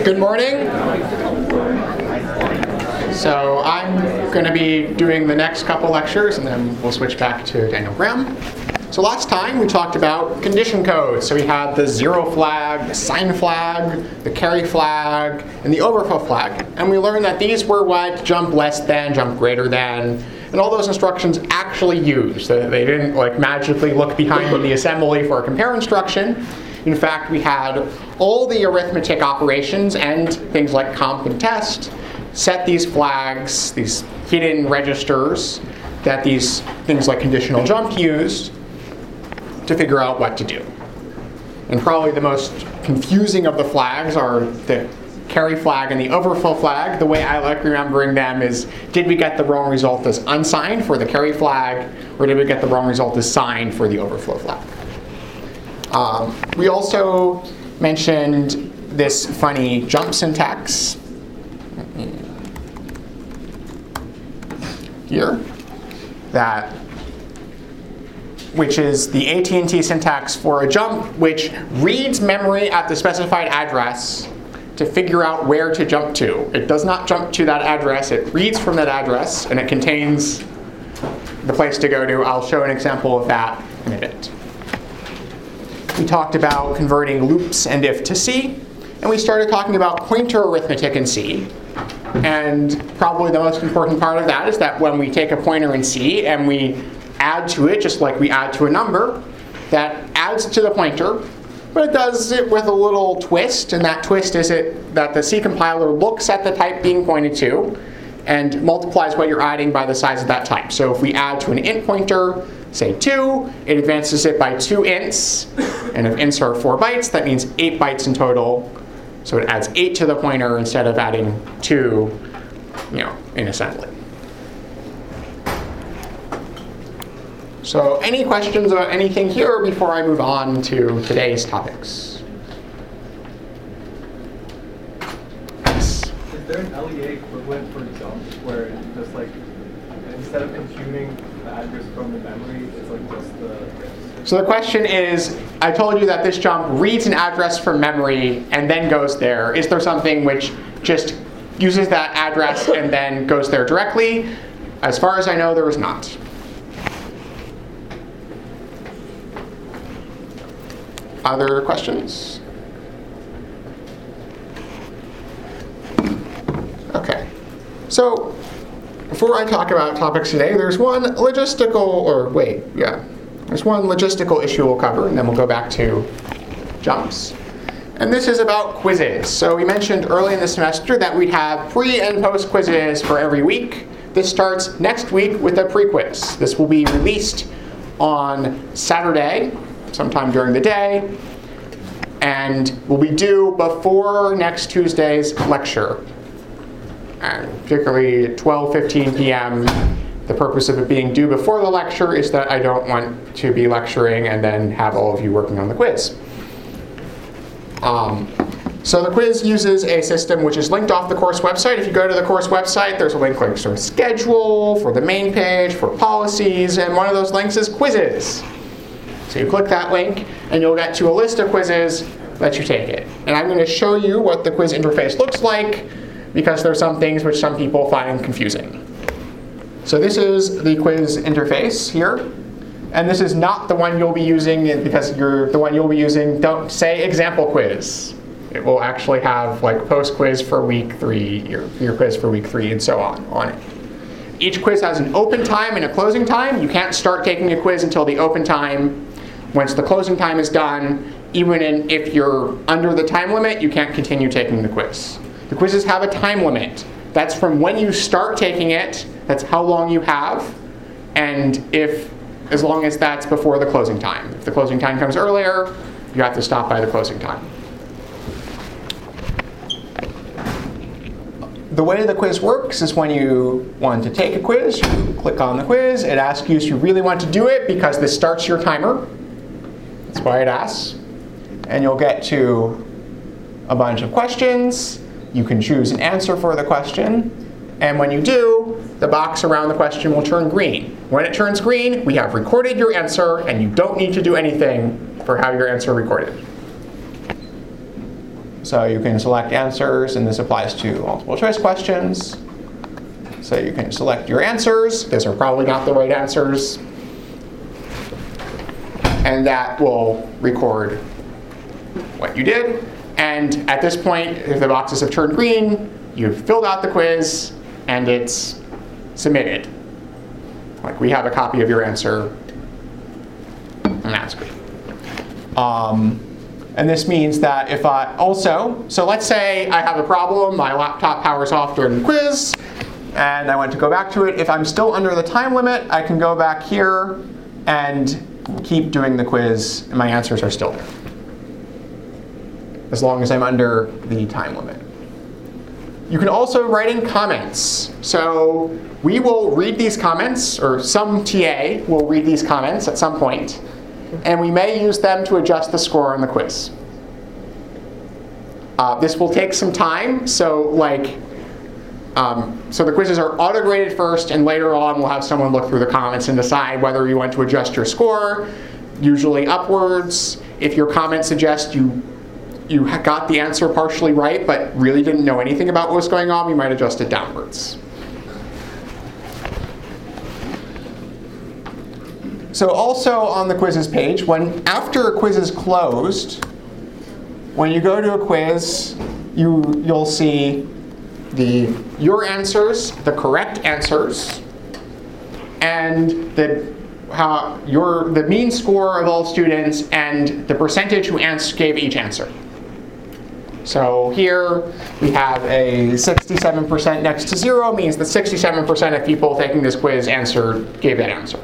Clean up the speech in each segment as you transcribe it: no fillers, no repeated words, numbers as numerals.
Good morning. So I'm going to be doing the next couple lectures, and then we'll switch back to Daniel Graham. So last time we talked about condition codes. So we had the zero flag, the sign flag, the carry flag, and the overflow flag. And we learned that these were what jump less than, jump greater than, and all those instructions actually used. They didn't magically look behind the assembly for a compare instruction. In fact, we had all the arithmetic operations and things like comp and test set these flags, these hidden registers that these things like conditional jump used to figure out what to do. And probably the most confusing of the flags are the carry flag and the overflow flag. The way I like remembering them is, did we get the wrong result as unsigned for the carry flag, or did we get the wrong result as signed for the overflow flag? We also mentioned this funny jump syntax here, which is the AT&T syntax for a jump, which reads memory at the specified address to figure out where to jump to. It does not jump to that address. It reads from that address, and it contains the place to go to. I'll show an example of that in a bit. We talked about converting loops and if to C, and we started talking about pointer arithmetic in C. And probably the most important part of that is that when we take a pointer in C and we add to it, just like we add to a number, that adds to the pointer, but it does it with a little twist, and that twist is that the C compiler looks at the type being pointed to and multiplies what you're adding by the size of that type. So if we add to an int pointer, say 2, it advances it by 2 ints, and if ints are 4 bytes, that means 8 bytes in total. So it adds 8 to the pointer instead of adding 2, in assembly. So any questions about anything here before I move on to today's topics? Yes. Is there an LEA equivalent for jump where it's just instead of computing the address from the memory, it's just the... So the question is, I told you that this jump reads an address from memory and then goes there. Is there something which just uses that address and then goes there directly? As far as I know, there is not. Other questions? Okay. So before I talk about topics today, there's one logistical issue we'll cover, and then we'll go back to jumps. And this is about quizzes. So we mentioned early in the semester that we'd have pre and post quizzes for every week. This starts next week with a pre-quiz. This will be released on Saturday, sometime during the day, and will be due before next Tuesday's lecture, and particularly at 12:15 p.m. The purpose of it being due before the lecture is that I don't want to be lecturing and then have all of you working on the quiz. So the quiz uses a system which is linked off the course website. If you go to the course website, there's a link for schedule, for the main page, for policies, and one of those links is quizzes. So you click that link, and you'll get to a list of quizzes, let you take it. And I'm going to show you what the quiz interface looks like, because there are some things which some people find confusing. So this is the quiz interface here. And this is not the one you'll be using, because the one you'll be using, don't say example quiz. It will actually have post quiz for week 3, your quiz for week 3, and so on it. Each quiz has an open time and a closing time. You can't start taking a quiz until the open time. Once the closing time is done, even if you're under the time limit, you can't continue taking the quiz. The quizzes have a time limit. That's from when you start taking it, that's how long you have, and as long as that's before the closing time. If the closing time comes earlier, you have to stop by the closing time. The way the quiz works is when you want to take a quiz, you click on the quiz. It asks you if you really want to do it, because this starts your timer. That's why it asks. And you'll get to a bunch of questions. You can choose an answer for the question. And when you do, the box around the question will turn green. When it turns green, we have recorded your answer, and you don't need to do anything for how your answer recorded. So you can select answers, and this applies to multiple choice questions. So you can select your answers. Those are probably not the right answers. And that will record what you did. And at this point, if the boxes have turned green, you've filled out the quiz, and it's submitted. Like, we have a copy of your answer, and that's good. And this means that if I also, so let's say I have a problem, my laptop powers off during the quiz, and I want to go back to it. If I'm still under the time limit, I can go back here and keep doing the quiz, and my answers are still there, as long as I'm under the time limit. You can also write in comments. So we will read these comments, or some TA will read these comments at some point, and we may use them to adjust the score on the quiz. This will take some time, so so the quizzes are auto-graded first, and later on we'll have someone look through the comments and decide whether you want to adjust your score, usually upwards. If your comment suggests you got the answer partially right but really didn't know anything about what was going on, we might adjust it downwards. So also on the quizzes page, after a quiz is closed, when you go to a quiz, you'll see your answers, the correct answers, and the mean score of all students, and the percentage who gave each answer. So here we have a 67% next to 0, means that 67% of people taking this quiz gave that answer.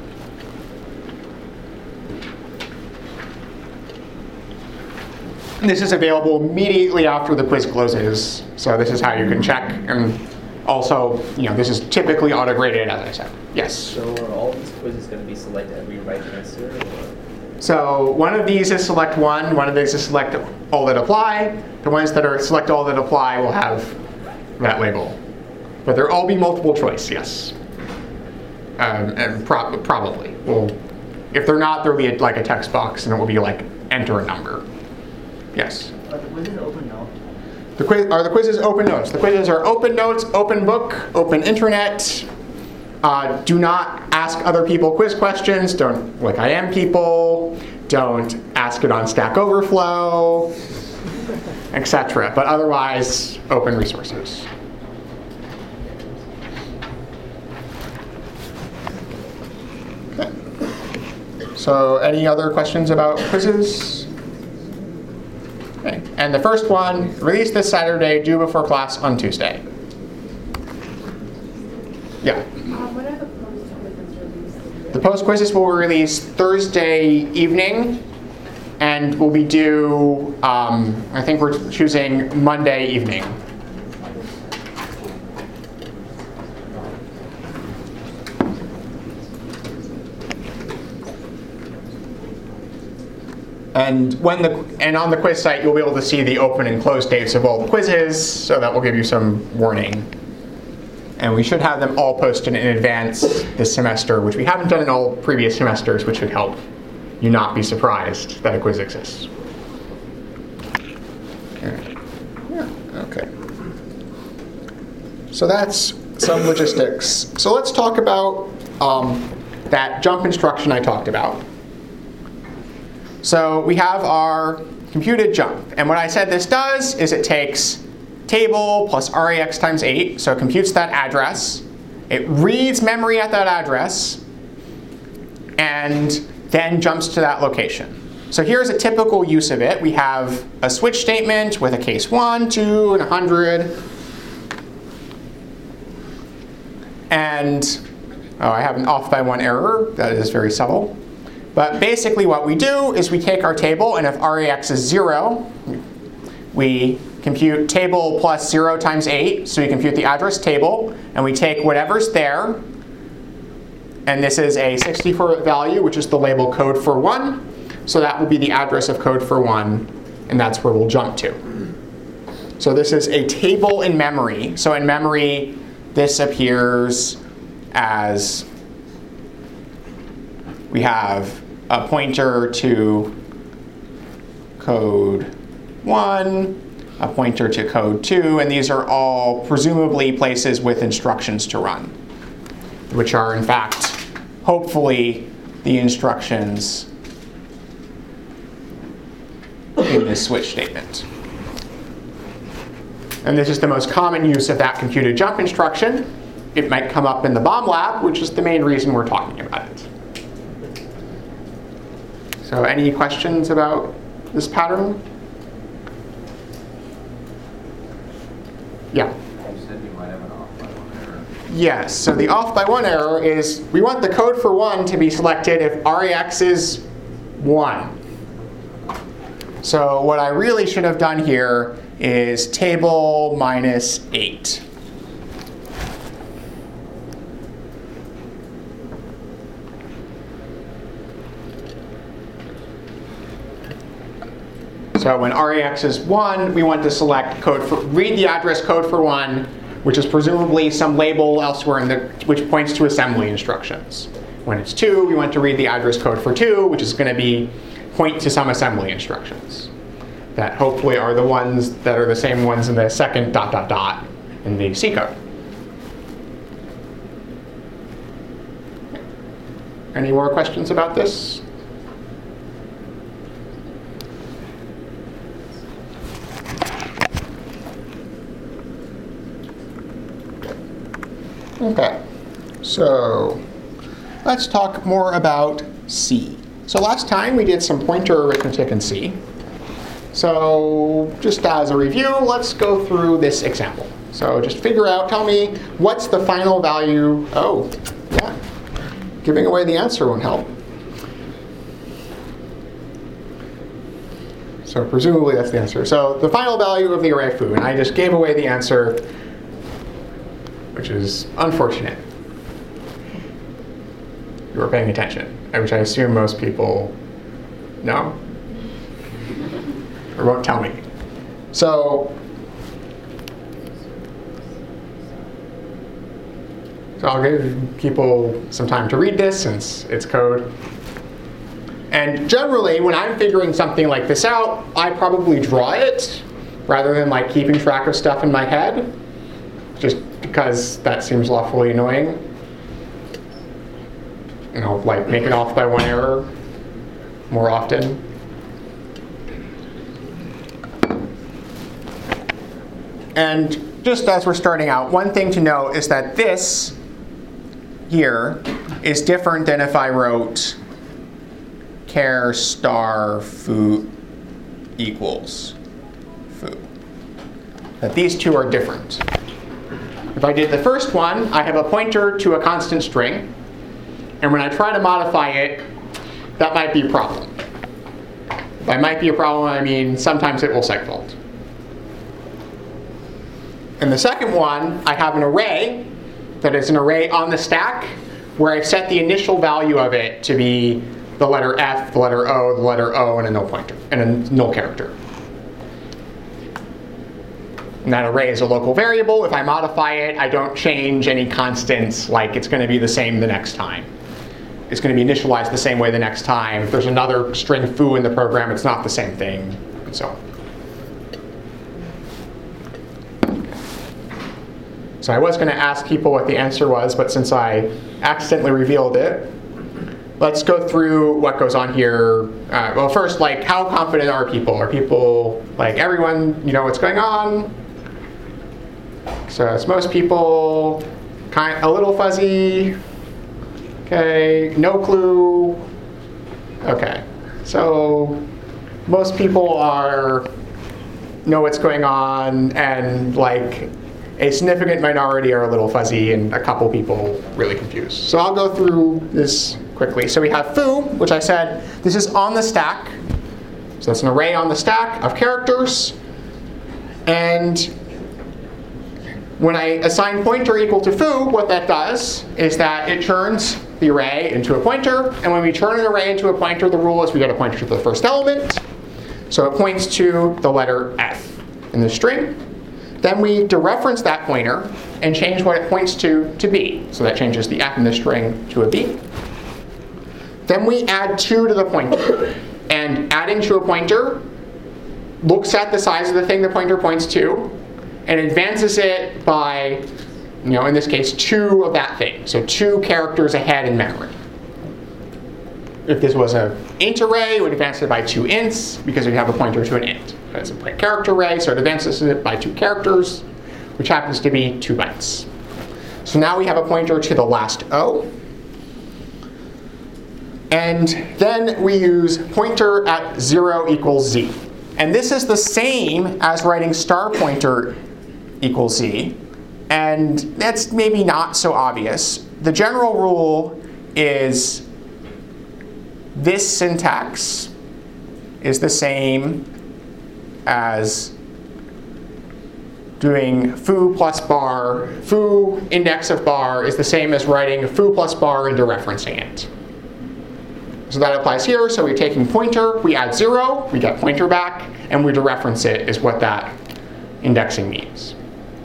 This is available immediately after the quiz closes, so this is how you can check. And also, this is typically auto-graded, as I said. Yes? So are all these quizzes going to be select every right answer? Or? So one of these is select one of these is select all that apply. The ones that are select all that apply will have that label. But they'll all be multiple choice, yes. And probably. Well, if they're not, there'll be a text box, and it will be enter a number. Yes? Are the quizzes open notes? Are the quizzes open notes? The quizzes are open notes, open book, open internet. Do not ask other people quiz questions. Don't IM people. Don't ask it on Stack Overflow, etc. But otherwise, open resources. Okay. So any other questions about quizzes? Okay. And the first one, released this Saturday, due before class on Tuesday. Yeah? When are the post quizzes released? The post quizzes will be released Thursday evening, and will be due, I think we're choosing Monday evening. And on the quiz site, you'll be able to see the open and close dates of all the quizzes, so that will give you some warning. And we should have them all posted in advance this semester, which we haven't done in all previous semesters, which should help you not be surprised that a quiz exists. Okay. Yeah, okay. So that's some logistics. So let's talk about that jump instruction I talked about. So we have our computed jump. And what I said this does is it takes table plus RAX times 8, so it computes that address. It reads memory at that address, and then jumps to that location. So here's a typical use of it. We have a switch statement with a case 1, 2, and 100. And I have an off by 1 error. That is very subtle. But basically what we do is we take our table, and if RAX is 0, we compute table plus 0 times 8. So we compute the address table, and we take whatever's there. And this is a 64-bit value, which is the label code for 1. So that will be the address of code for 1, and that's where we'll jump to. So this is a table in memory. So in memory, this appears as we have a pointer to code 1, a pointer to code 2, and these are all presumably places with instructions to run, which are in fact, hopefully, the instructions in this switch statement. And this is the most common use of that computed jump instruction. It might come up in the bomb lab, which is the main reason we're talking about it. So any questions about this pattern? Yeah? You said you might have an off by one error. Yes, so the off by 1 error is we want the code for 1 to be selected if REX is 1. So what I really should have done here is table minus 8. So when REX is 1, we want to select read the address code for 1, which is presumably some label elsewhere which points to assembly instructions. When it's 2, we want to read the address code for 2, which is going to point to some assembly instructions that hopefully are the ones that are the same ones in the second ... in the C code. Any more questions about this? Okay, so let's talk more about C. So last time we did some pointer arithmetic in C. So just as a review, let's go through this example. So just tell me what's the final value. Oh, yeah, giving away the answer won't help. So presumably that's the answer. So the final value of the array foo, and I just gave away the answer, which is unfortunate. You were paying attention, which I assume most people know or won't tell me. So I'll give people some time to read this since it's code. And generally, when I'm figuring something like this out, I probably draw it rather than like keeping track of stuff in my head, just because that seems awfully annoying. You know, like make it off by 1 error more often. And just as we're starting out, one thing to note is that this here is different than if I wrote char star foo equals foo. That these two are different. If I did the first one, I have a pointer to a constant string. And when I try to modify it, that might be a problem. By might be a problem, I mean sometimes it will segfault. In the second one, I have an array that is an array on the stack where I've set the initial value of it to be the letter F, the letter O, and a null pointer, and a null character. And that array is a local variable. If I modify it, I don't change any constants, like it's going to be the same the next time. It's going to be initialized the same way the next time. If there's another string foo in the program, it's not the same thing, and so on. So I was going to ask people what the answer was, but since I accidentally revealed it, let's go through what goes on here. Well, first, like, how confident are people? Are people, like, everyone, you know what's going on? So it's most people, a little fuzzy. Okay, no clue. Okay, so most people know what's going on, and like a significant minority are a little fuzzy, and a couple people really confused. So I'll go through this quickly. So we have foo, which I said this is on the stack. So that's an array on the stack of characters, and when I assign pointer equal to foo, what that does is that it turns the array into a pointer. And when we turn an array into a pointer, the rule is we get a pointer to the first element. So it points to the letter F in the string. Then we dereference that pointer and change what it points to B. So that changes the F in the string to a B. Then we add 2 to the pointer. And adding to a pointer looks at the size of the thing the pointer points to and advances it by, in this case, 2 of that thing. So 2 characters ahead in memory. If this was an int array, it would advance it by 2 ints because we have a pointer to an int. But it's a character array, so it advances it by 2 characters, which happens to be 2 bytes. So now we have a pointer to the last O. And then we use pointer at 0 equals z. And this is the same as writing star pointer equals z. And that's maybe not so obvious. The general rule is this syntax is the same as doing foo plus bar. Foo index of bar is the same as writing foo plus bar and dereferencing it. So that applies here. So we're taking pointer, we add 0, we get pointer back, and we dereference it is what that indexing means.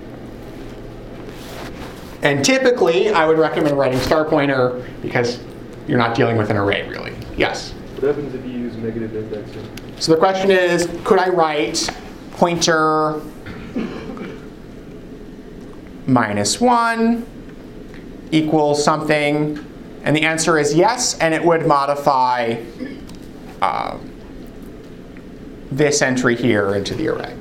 And typically, I would recommend writing star pointer because you're not dealing with an array, really. Yes? What happens if you use negative indexing? So the question is, could I write pointer -1 equals something? And the answer is yes, and it would modify this entry here into the array.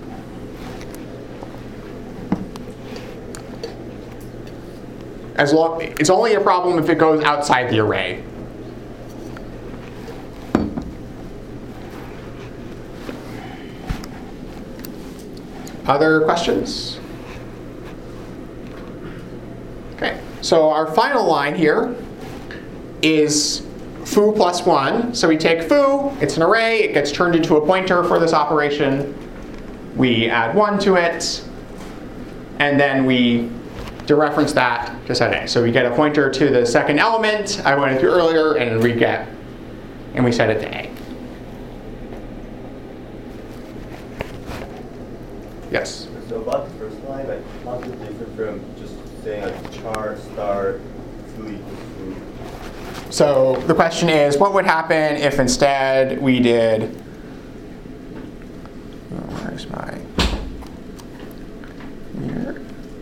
It's only a problem if it goes outside the array. Other questions? Okay, so our final line here is foo plus 1. So we take foo, it's an array, it gets turned into a pointer for this operation. We add 1 to it, and then we dereference that to set A. So we get a pointer to the second element I went through earlier, and we set it to A. Yes? So about the first line, like, how's it different from just saying like char star foo equals foo? So the question is, what would happen if instead we did, where's my, here,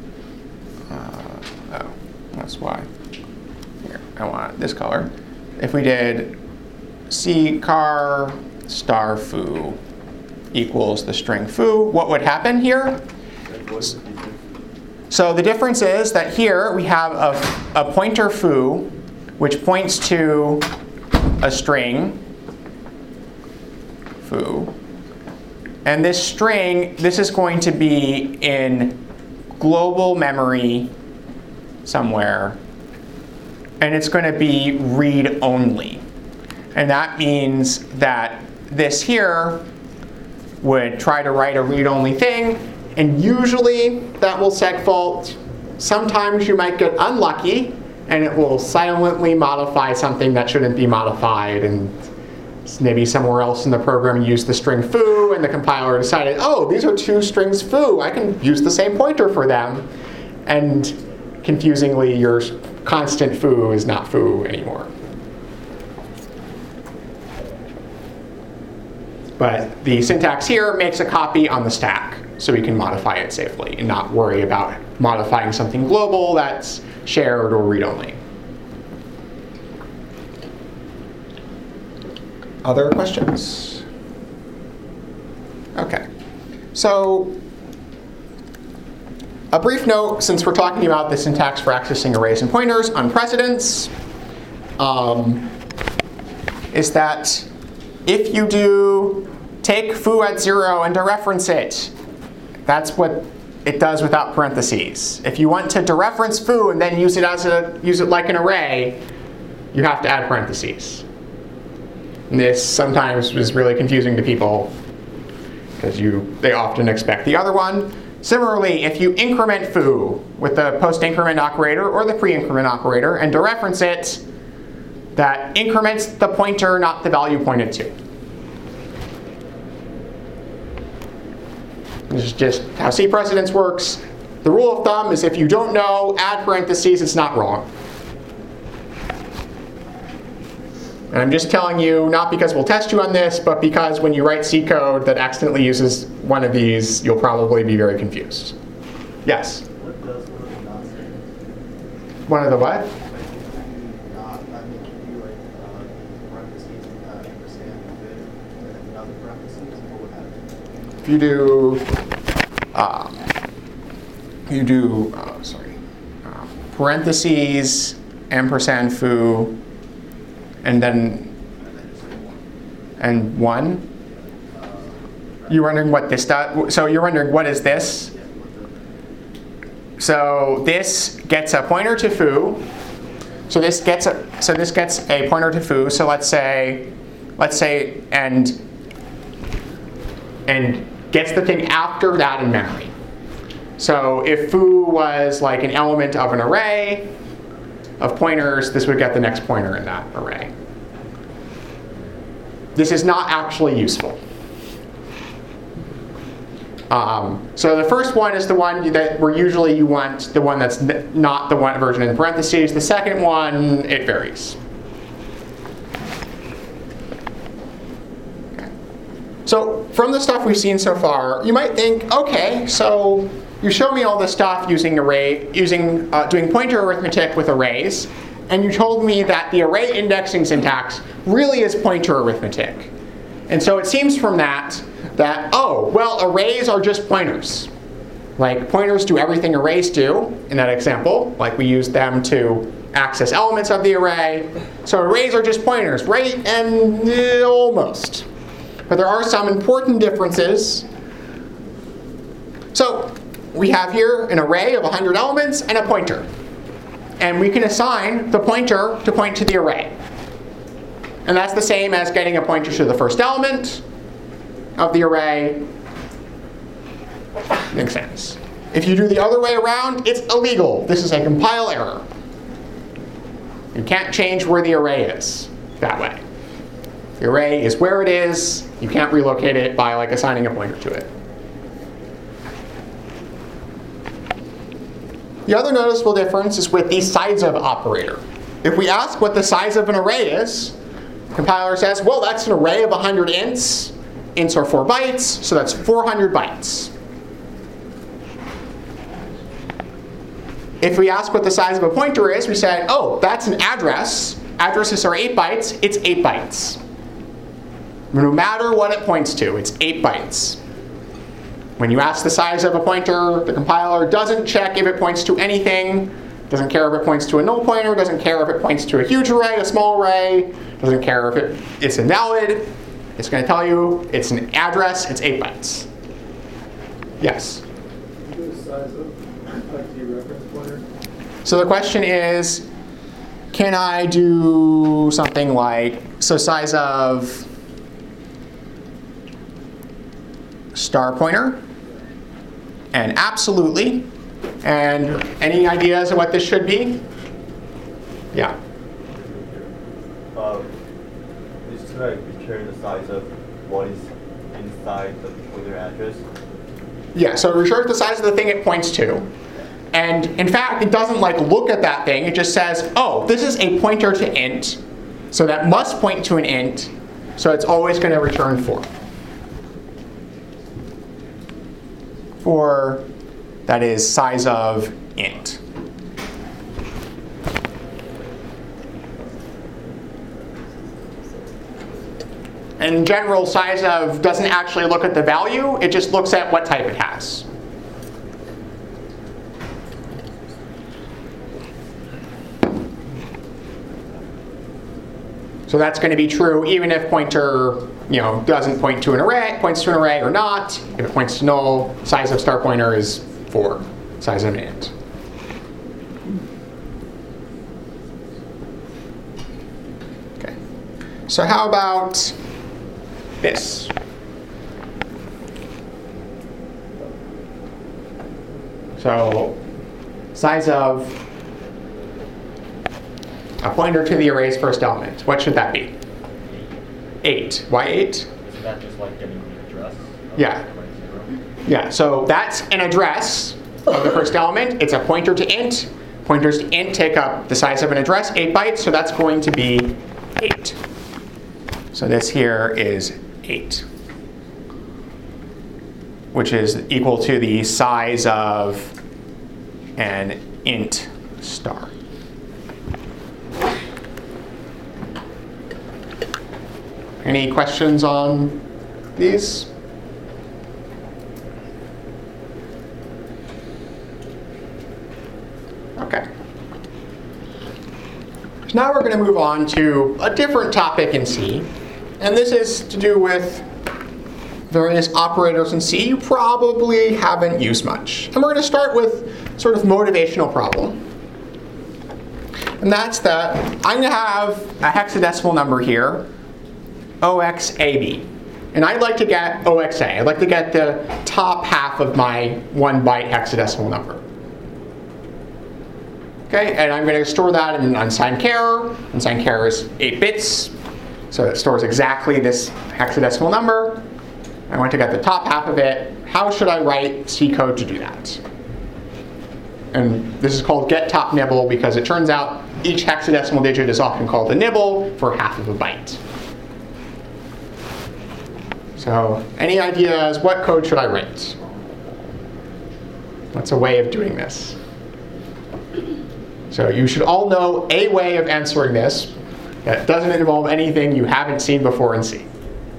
oh, that's why. Here, I want this color. If we did C car star foo equals the string foo, what would happen here? So the difference is that here we have a pointer foo, which points to a string foo. And this string, this is going to be in global memory somewhere. And it's going to be read only. And that means that this here would try to write a read-only thing, and usually that will segfault. Sometimes you might get unlucky, and it will silently modify something that shouldn't be modified, and maybe somewhere else in the program you use the string foo, and the compiler decided, oh, these are 2 strings foo, I can use the same pointer for them. And confusingly, your constant foo is not foo anymore. But the syntax here makes a copy on the stack, so we can modify it safely and not worry about modifying something global that's shared or read-only. Other questions? OK. So a brief note, since we're talking about the syntax for accessing arrays and pointers on precedence, is that if you do take foo at 0 and dereference it, that's what it does without parentheses. If you want to dereference foo and then use it like an array, you have to add parentheses. And this sometimes is really confusing to people because they often expect the other one. Similarly, if you increment foo with the post-increment operator or the pre-increment operator and dereference it, that increments the pointer, not the value pointed to. This is just how C precedence works. The rule of thumb is if you don't know, add parentheses, it's not wrong. And I'm just telling you, not because we'll test you on this, but because when you write C code that accidentally uses one of these, you'll probably be very confused. Yes? What does one of the not say? One of the what? Like, if you not, I mean, can you like parentheses, ampersand, and then another parentheses, what would happen? If you do, parentheses, ampersand foo, and then, and 1. You're wondering what this does? So you're wondering what is this? So this gets a pointer to foo. So this gets a pointer to foo. So let's say, and gets the thing after that in memory. So if foo was like an element of an array of pointers, this would get the next pointer in that array. This is not actually useful. So the first one is the one that where usually you want the one that's not the one version in parentheses. The second one, it varies. Okay. So from the stuff we've seen so far, you might think, okay, so you show me all this stuff using doing pointer arithmetic with arrays, and you told me that the array indexing syntax really is pointer arithmetic. And so it seems from that, oh, well, arrays are just pointers. Like, pointers do everything arrays do in that example. Like, we use them to access elements of the array. So arrays are just pointers, right? And almost. But there are some important differences. So we have here an array of 100 elements and a pointer. And we can assign the pointer to point to the array. And that's the same as getting a pointer to the first element of the array. Makes sense. If you do the other way around, it's illegal. This is a compile error. You can't change where the array is that way. The array is where it is. You can't relocate it by like assigning a pointer to it. The other noticeable difference is with the size of operator. If we ask what the size of an array is, the compiler says, well, that's an array of 100 ints. Ints are 4 bytes, so that's 400 bytes. If we ask what the size of a pointer is, we say, oh, that's an address. Addresses are 8 bytes. It's 8 bytes. No matter what it points to, it's 8 bytes. When you ask the size of a pointer, the compiler doesn't check if it points to anything. Doesn't care if it points to a null pointer. Doesn't care if it points to a huge array, a small array. Doesn't care if it's invalid. It's going to tell you it's an address. It's 8 bytes. Yes? What is the size of the reference pointer? So the question is, can I do something like, so size of star pointer? And absolutely. And any ideas of what this should be? Yeah. Just to like return the size of what is inside the pointer address. Yeah, so it returns the size of the thing it points to. And in fact, it doesn't like look at that thing. It just says, oh, this is a pointer to int. So that must point to an int. So it's always going to return 4. 4, that is size of int. And in general, size of doesn't actually look at the value. It just looks at what type it has. So that's going to be true even if pointer, doesn't point to an array, points to an array or not. If it points to null, size of star pointer is 4, size of an int. Okay. So how about this? So size of a pointer to the array's first element. What should that be? 8. Why 8? Isn't that just like getting the address? Yeah. Yeah, so that's an address of the first element. It's a pointer to int. Pointers to int take up the size of an address, 8 bytes, so that's going to be 8. So this here is 8, which is equal to the size of an int star. Any questions on these? Okay. So now we're going to move on to a different topic in C. And this is to do with various operators in C you probably haven't used much. And we're going to start with sort of motivational problem. And that's that I'm going to have a hexadecimal number here, OXAB. And I'd like to get OXA. I'd like to get the top half of my 1 byte hexadecimal number. Okay, and I'm going to store that in unsigned char. Unsigned char is 8 bits. So it stores exactly this hexadecimal number. I want to get the top half of it. How should I write C code to do that? And this is called get top nibble because it turns out each hexadecimal digit is often called a nibble for half of a byte. So any ideas, what code should I write? What's a way of doing this? So you should all know a way of answering this that doesn't involve anything you haven't seen before in C.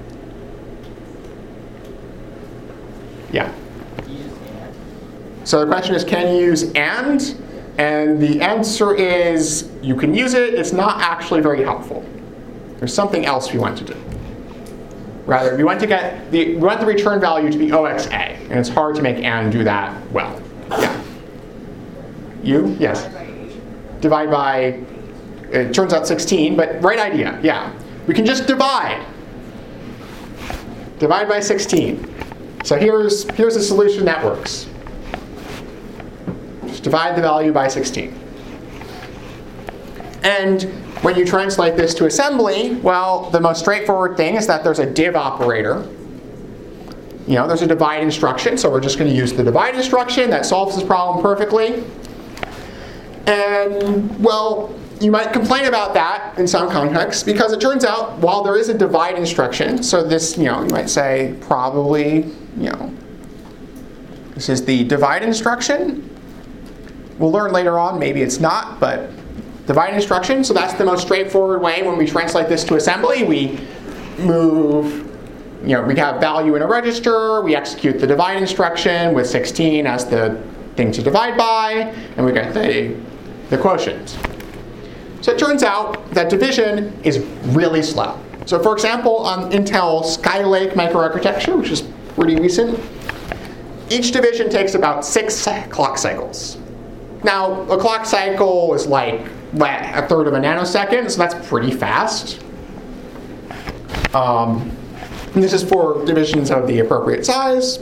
Yeah? So the question is, can you use AND? And the answer is, you can use it. It's not actually very helpful. There's something else we want to do. Rather, we want the return value to be OXA. And it's hard to make AND do that well. Yeah? You? Yes? Divide by, it turns out 16, but right idea, yeah. We can just divide. Divide by 16. So here's a solution that works. Just divide the value by 16. And when you translate this to assembly, well, the most straightforward thing is that there's a div operator. You know, there's a divide instruction, so we're just going to use the divide instruction. That solves this problem perfectly. And, well, you might complain about that in some contexts because it turns out while there is a divide instruction, so this, you might say probably, this is the divide instruction. We'll learn later on, maybe it's not, but divide instruction, so that's the most straightforward way when we translate this to assembly. We move, we have value in a register, we execute the divide instruction with 16 as the thing to divide by, and we get the quotient. So it turns out that division is really slow. So for example, on Intel Skylake microarchitecture, which is pretty recent, each division takes about 6 clock cycles. Now, a clock cycle is like a third of a nanosecond, so that's pretty fast. And this is for divisions of the appropriate size.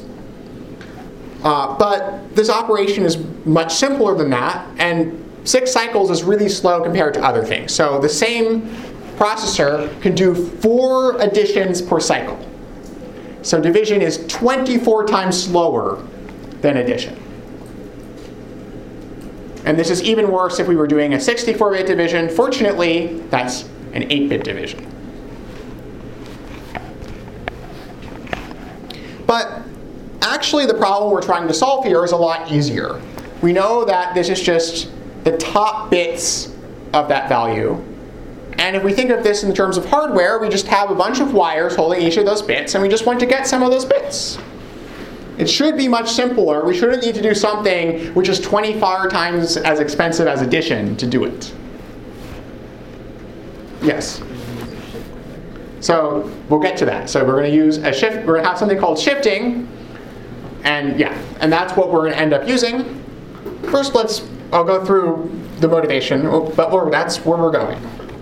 But this operation is much simpler than that, and 6 cycles is really slow compared to other things. So the same processor can do 4 additions per cycle. So division is 24 times slower than addition. And this is even worse if we were doing a 64-bit division. Fortunately, that's an 8-bit division. But actually, the problem we're trying to solve here is a lot easier. We know that this is just the top bits of that value. And if we think of this in terms of hardware, we just have a bunch of wires holding each of those bits, and we just want to get some of those bits. It should be much simpler. We shouldn't need to do something which is 25 times as expensive as addition to do it. Yes? So we'll get to that. So we're going to use a shift. We're going to have something called shifting. And and that's what we're going to end up using. First, I'll go through the motivation, but that's where we're going.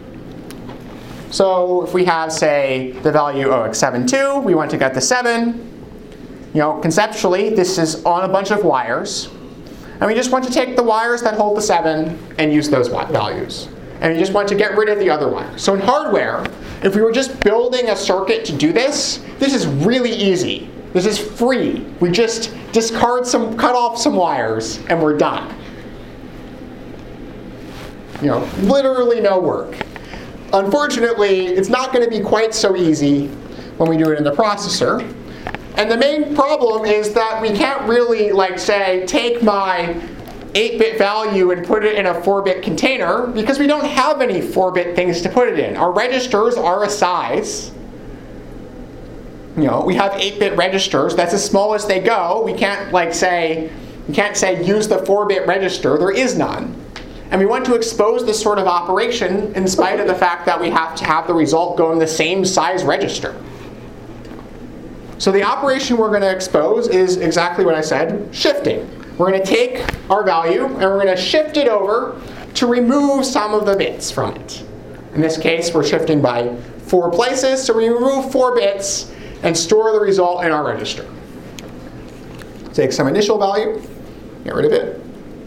So if we have, say, the value OX72, we want to get the 7. Conceptually, this is on a bunch of wires. And we just want to take the wires that hold the 7 and use those values. And we just want to get rid of the other wires. So in hardware, if we were just building a circuit to do this, this is really easy. This is free. We just cut off some wires, and we're done. Literally no work. unfortunately, it's not going to be quite so easy when we do it in the processor. And the main problem is that we can't really, like, say, take my 8-bit value and put it in a 4-bit container, because we don't have any 4-bit things to put it in. Our registers are a size. You know, we have 8-bit registers. That's as small as they go. We can't, like, say, use the 4-bit register. There is none. And we want to expose this sort of operation in spite of the fact that we have to have the result go in the same size register. So the operation we're going to expose is exactly what I said, shifting. We're going to take our value and we're going to shift it over to remove some of the bits from it. In this case, we're shifting by 4 places, so we remove 4 bits and store the result in our register. Take some initial value, get rid of it.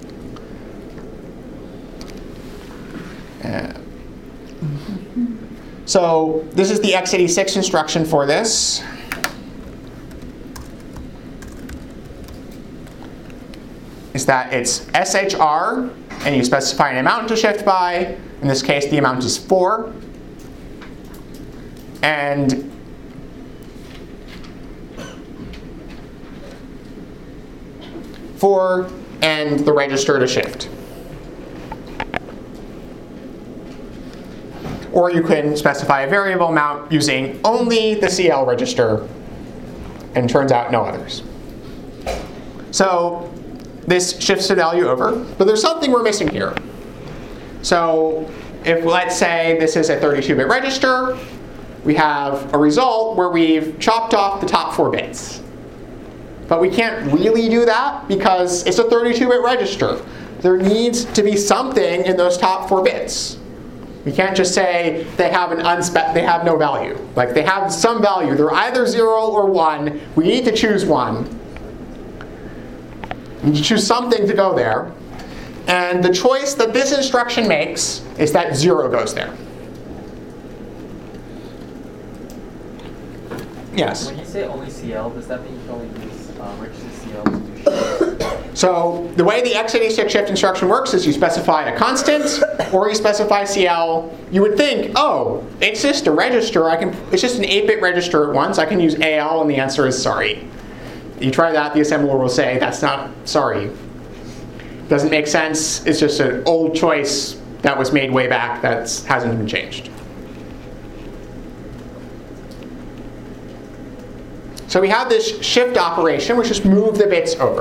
So this is the x86 instruction for this. Is that it's SHR, and you specify an amount to shift by. In this case, the amount is 4. And and the register to shift. Or you can specify a variable amount using only the CL register, and turns out no others. So this shifts the value over, but there's something we're missing here. So if, let's say, this is a 32-bit register, we have a result where we've chopped off the top 4 bits. But we can't really do that because it's a 32-bit register. There needs to be something in those top 4 bits. We can't just say they have they have no value. Like, they have some value. They're either 0 or 1. We need to choose one. You choose something to go there. And the choice that this instruction makes is that 0 goes there. Yes? When you say only CL, does that mean you can only use register CL to do shift? So the way the x86 shift instruction works is you specify a constant or you specify CL. You would think, oh, it's just a register. It's just an 8-bit register at once. I can use AL, and the answer is sorry. You try that, the assembler will say, that's not sorry. Doesn't make sense. It's just an old choice that was made way back that hasn't been changed. So we have this shift operation, which just moves the bits over.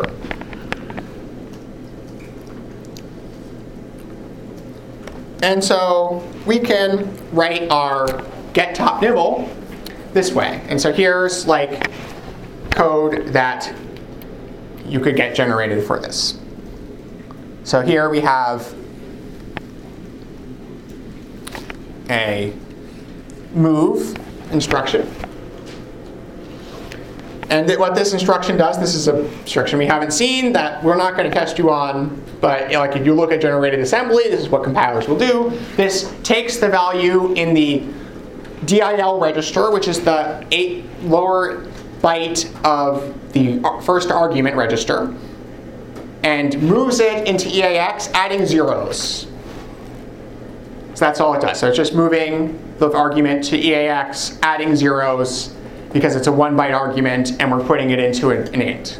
And so we can write our get top nibble this way. And so here's like code that you could get generated for this. So here we have a move instruction. And what this instruction does, this is an instruction we haven't seen that we're not going to test you on, but like if you look at generated assembly, this is what compilers will do. This takes the value in the DIL register, which is the 8 lower byte of the first argument register, and moves it into EAX, adding zeros. So that's all it does. So it's just moving the argument to EAX, adding zeros, because it's a 1-byte argument and we're putting it into an int.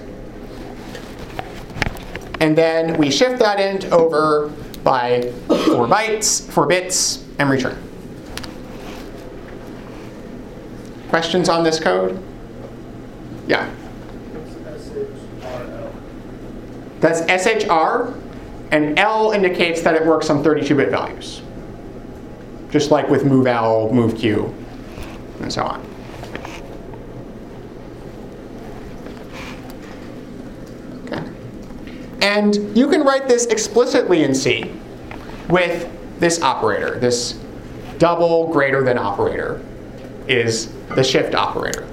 And then we shift that int over by 4 bits, and return. Questions on this code? Yeah? That's SHR, and L indicates that it works on 32-bit values. Just like with move L, move Q, and so on. And you can write this explicitly in C with this operator. This double greater than operator is the shift operator.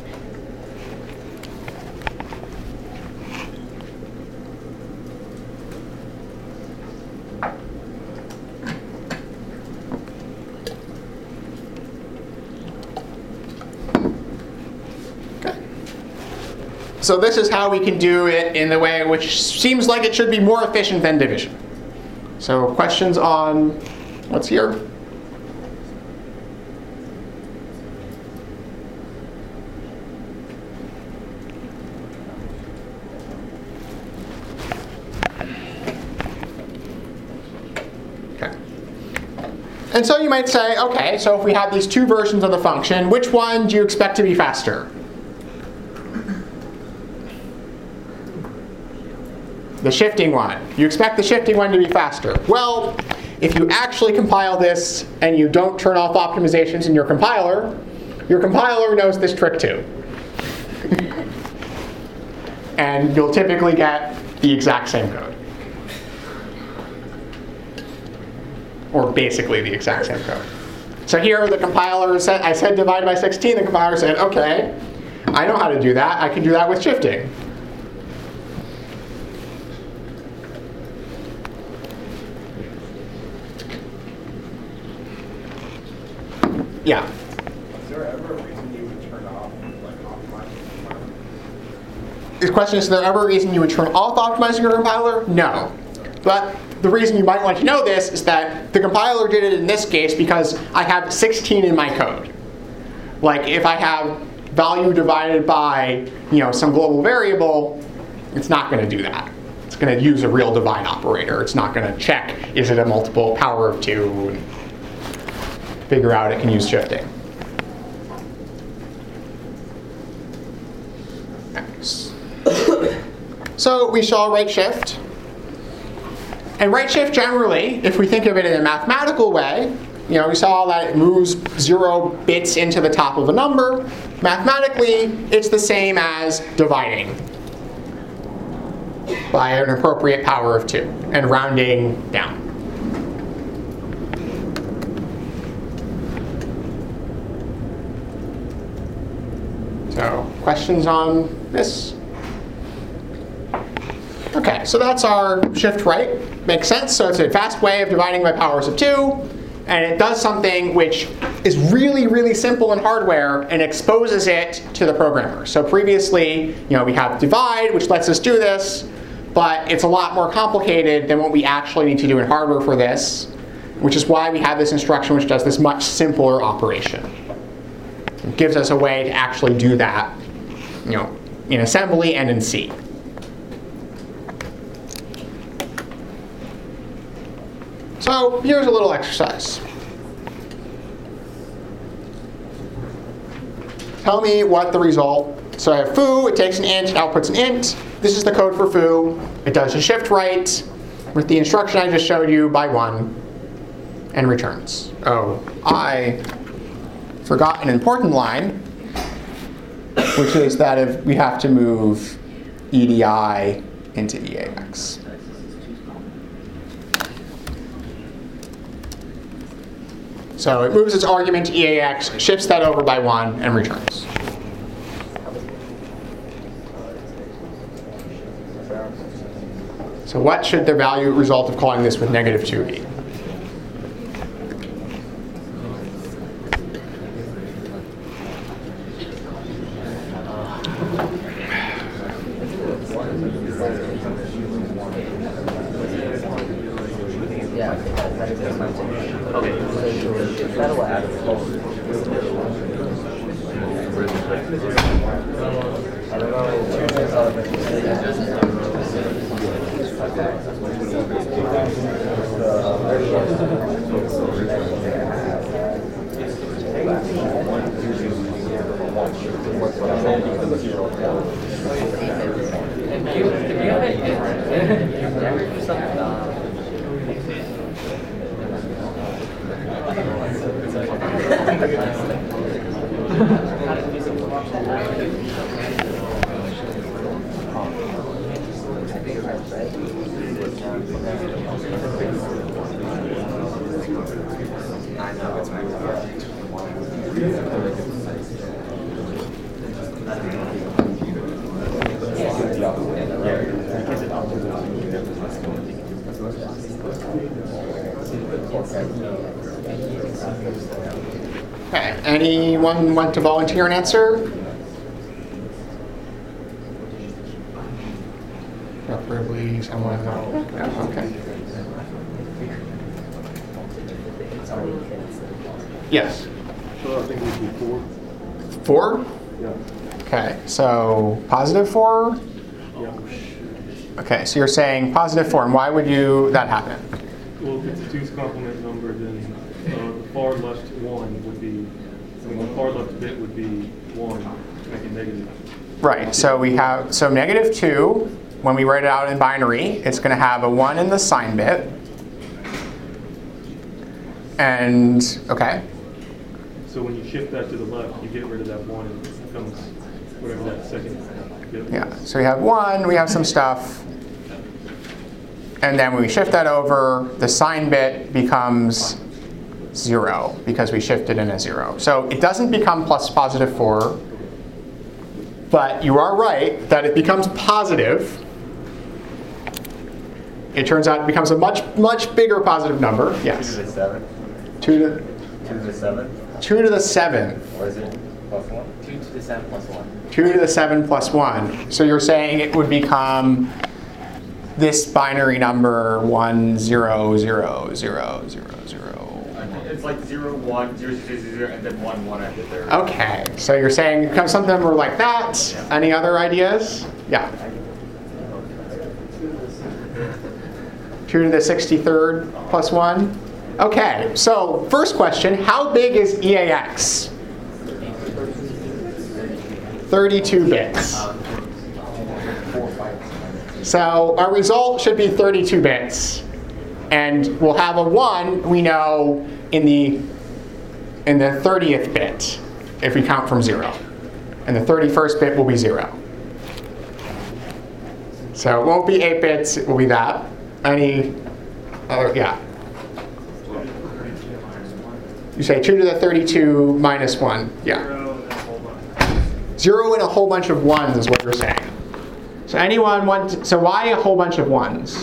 So this is how we can do it in the way which seems like it should be more efficient than division. So questions on what's here? And so you might say, okay, so if we have these two versions of the function, which one do you expect to be faster? The shifting one. You expect the shifting one to be faster. Well, if you actually compile this and you don't turn off optimizations in your compiler knows this trick too. And you'll typically get the exact same code. Or basically the exact same code. So here the compiler said, I said divide by 16, the compiler said, okay, I know how to do that. I can do that with shifting. Yeah. Is there ever a reason you would turn off like optimizing? The question is there ever a reason you would turn off optimizing your compiler? No. But the reason you might want to know this is that the compiler did it in this case because I have 16 in my code. Like if I have value divided by some global variable, it's not going to do that. It's going to use a real divide operator. It's not going to check, is it a multiple power of 2, and figure out it can use shifting. X. So we saw right shift. And right shift generally, if we think of it in a mathematical way, we saw that it moves 0 bits into the top of a number. Mathematically, it's the same as dividing by an appropriate power of 2 and rounding down. So, questions on this? Okay, so that's our shift right. Makes sense. So it's a fast way of dividing by powers of 2. And it does something which is really, really simple in hardware and exposes it to the programmer. So previously, we have divide, which lets us do this. But it's a lot more complicated than what we actually need to do in hardware for this, which is why we have this instruction which does this much simpler operation. It gives us a way to actually do that, in assembly and in C. So here's a little exercise. Tell me what the result. So I have foo, it takes an int, it outputs an int. This is the code for foo. It does a shift right with the instruction I just showed you by 1 and returns. Oh, I forgot an important line, which is that if we have to move EDI into EAX. So it moves its argument to EAX, shifts that over by 1, and returns. So what should the value result of calling this with -2 be? Okay, anyone want to volunteer an answer? Preferably someone. Yeah, okay. Yes. So I think we do 4. 4? Yeah. Okay, so +4? Yeah. Okay, so you're saying +4, and why would that happen? Well, if it's a 2's complement number, then The far left one would be, so the far left bit would be 1, make it negative. Right, so we have, so -2, when we write it out in binary, it's going to have a 1 in the sign bit. And, okay. So when you shift that to the left, you get rid of that 1 and it becomes whatever that second bit was. Yeah, so we have 1, we have some stuff. And then when we shift that over, the sign bit becomes 0 because we shifted in a 0. So it doesn't become plus +4, but you are right that it becomes positive. It turns out it becomes a much, much bigger positive number. 2 Yes. to the 7. 2 to 2 to the 7. 2 to the 7. Or is it plus 1? 2 to the 7 plus 1. 2 to the 7 plus 1. So you're saying it would become this binary number 1, 0, 0, 0, 0, 0. It's like 0, 1, 0, 0, 0, and then 1, 1 at the third. Okay, so you're saying it becomes something more like that. Any other ideas? Yeah. 2 to the 63rd plus 1. Okay, so first question, how big is EAX? 32 bits. So our result should be 32 bits. And we'll have a 1, we know, in the 30th bit, if we count from 0. And the 31st bit will be 0. So it won't be 8 bits, it will be that. Any other, yeah. You say 2 to the 32 minus 1, yeah. 0 and a whole bunch of 1s is what you're saying. So anyone want, so why a whole bunch of 1s?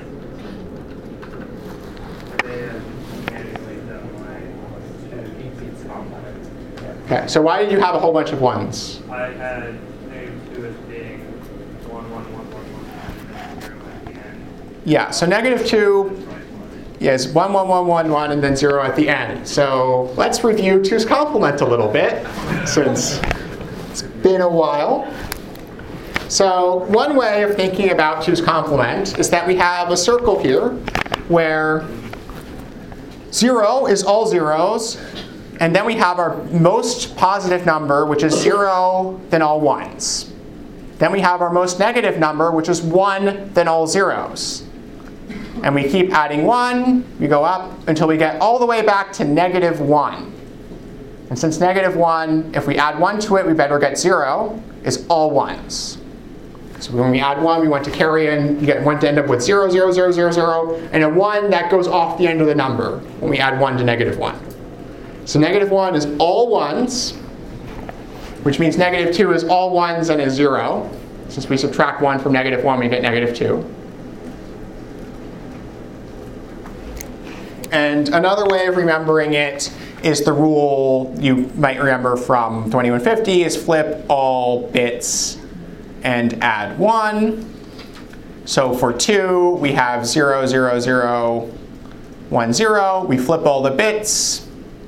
Okay, so why did you have a whole bunch of 1s? I had -2 as being 1, 1, 1, 1, 1, and 0 at the end. Yeah, so -2 is 1, 1, 1, 1, 1, and then 0 at the end. So let's review 2's complement a little bit, since it's been a while. So one way of thinking about 2's complement is that we have a circle here where 0 is all zeros, and then we have our most positive number, which is 0, then all 1s. Then we have our most negative number, which is 1, then all zeros. And we keep adding 1, we go up until we get all the way back to -1. And since -1, if we add 1 to it, we better get 0, is all 1s. So when we add 1, we want to carry in, want to end up with 0, 0, 0, 0, 0, and a 1 that goes off the end of the number when we add 1 to -1. So -1 is all 1s, which means -2 is all 1s and is 0. Since we subtract 1 from -1, we get -2. And another way of remembering it is the rule you might remember from 2150 is flip all bits and add 1. So for 2, we have 0, 0, 0, 1, 0. We flip all the bits.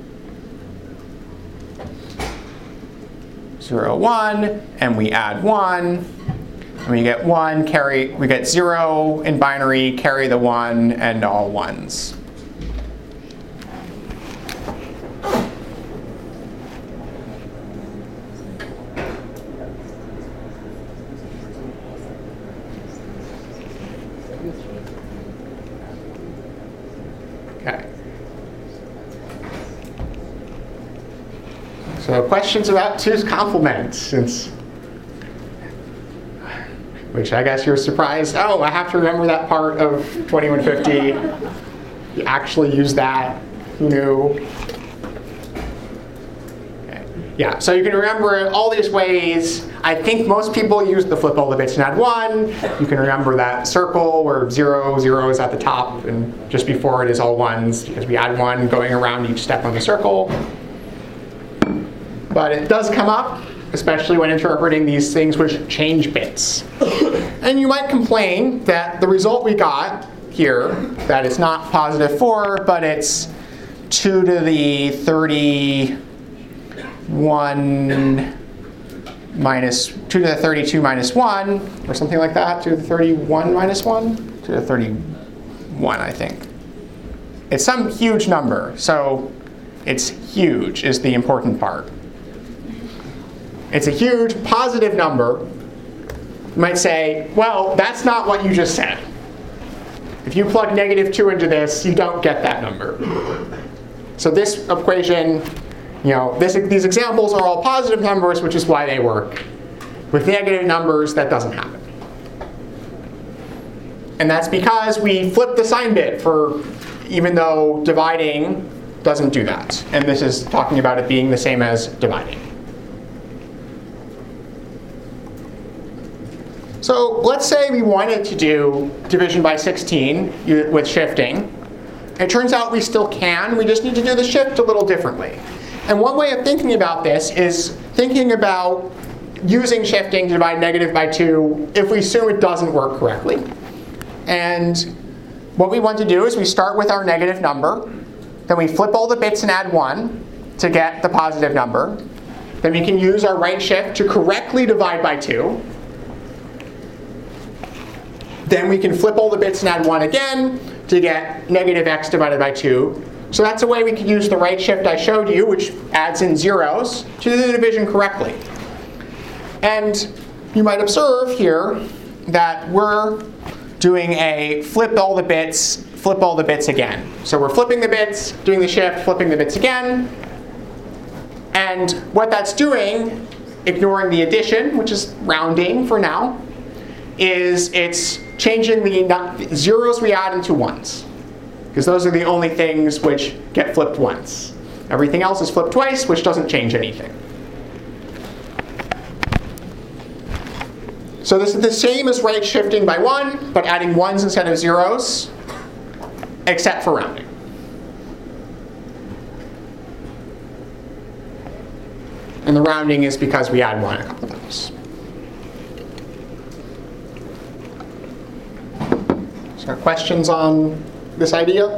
0, 1, and we add 1. And we get 1, we get 0 in binary, carry the 1, and all 1s. Okay. So questions about 2's complement, which I guess you're surprised. Oh, I have to remember that part of 2150. You actually use that. Who knew? Okay. Yeah, so you can remember it all these ways. I think most people use the flip all the bits and add 1. You can remember that circle where 0, 0 is at the top, and just before it is all 1s, because we add 1 going around each step on the circle. But it does come up, especially when interpreting these things which change bits. And you might complain that the result we got here, that it's not +4, but it's 2 to the 31 minus 2 to the 32 minus 1, or something like that. 2 to the 31 minus 1? 2 to the 31, I think. It's some huge number. So it's huge is the important part. It's a huge positive number. You might say, well, that's not what you just said. If you plug -2 into this, you don't get that number. So this equation, these examples are all positive numbers, which is why they work. With negative numbers, that doesn't happen. And that's because we flip the sign bit even though dividing doesn't do that. And this is talking about it being the same as dividing. So let's say we wanted to do division by 16 with shifting. It turns out we still can. We just need to do the shift a little differently. And one way of thinking about this is thinking about using shifting to divide negative by 2 if we assume it doesn't work correctly. And what we want to do is we start with our negative number. Then we flip all the bits and add 1 to get the positive number. Then we can use our right shift to correctly divide by 2. Then we can flip all the bits and add 1 again to get negative x divided by 2. So that's a way we could use the right shift I showed you, which adds in zeros, to do the division correctly. And you might observe here that we're doing a flip all the bits again. So we're flipping the bits, doing the shift, flipping the bits again. And what that's doing, ignoring the addition, which is rounding for now, is it's changing the zeros we add into 1s. Because those are the only things which get flipped once. Everything else is flipped twice, which doesn't change anything. So this is the same as right shifting by 1, but adding 1s instead of zeros, except for rounding. And the rounding is because we add 1 a couple times. So questions on this idea?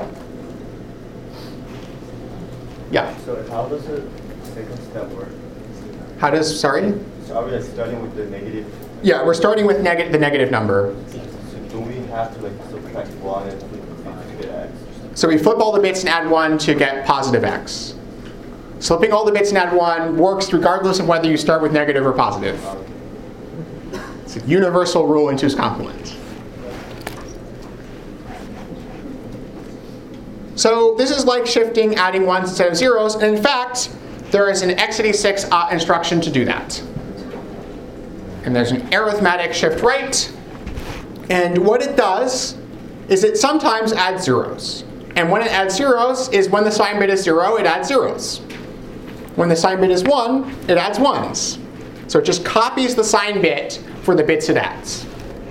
Yeah. So how does the second step work? Sorry? So are we starting with the negative? Yeah, we're starting with the negative number. So do we have to subtract 1 and flip the bits to get x? So we flip all the bits and add 1 to get positive x. Flipping all the bits and add 1 works regardless of whether you start with negative or positive. It's a universal rule in 2's complement. So this is like shifting, adding 1s instead of zeros. And in fact, there is an x86 instruction to do that. And there's an arithmetic shift right. And what it does is it sometimes adds zeros. And when it adds zeros is when the sign bit is 0, it adds zeros. When the sign bit is 1, it adds 1s. So it just copies the sign bit for the bits it adds.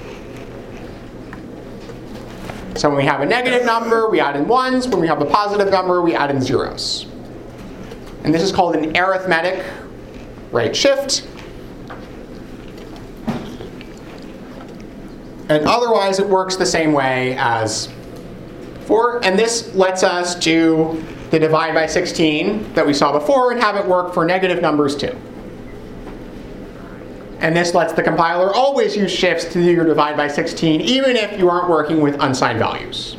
So when we have a negative number, we add in 1s. When we have a positive number, we add in zeros. And this is called an arithmetic right shift. And otherwise, it works the same way as before. And this lets us do the divide by 16 that we saw before and have it work for negative numbers too. And this lets the compiler always use shifts to do your divide by 16, even if you aren't working with unsigned values.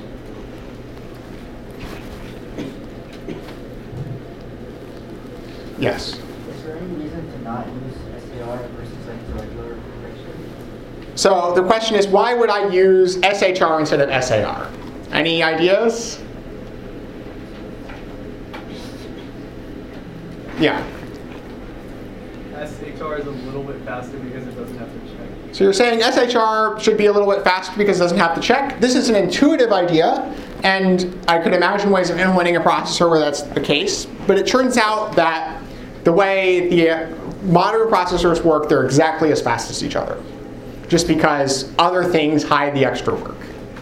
Yes? Is there any reason to not use SAR versus like regular prediction? So the question is, why would I use SHR instead of SAR? Any ideas? Yeah. SHR is a little bit faster because it doesn't have to check. So you're saying SHR should be a little bit faster because it doesn't have to check. This is an intuitive idea, and I could imagine ways of implementing a processor where that's the case. But it turns out that the way the modern processors work, they're exactly as fast as each other, just because other things hide the extra work.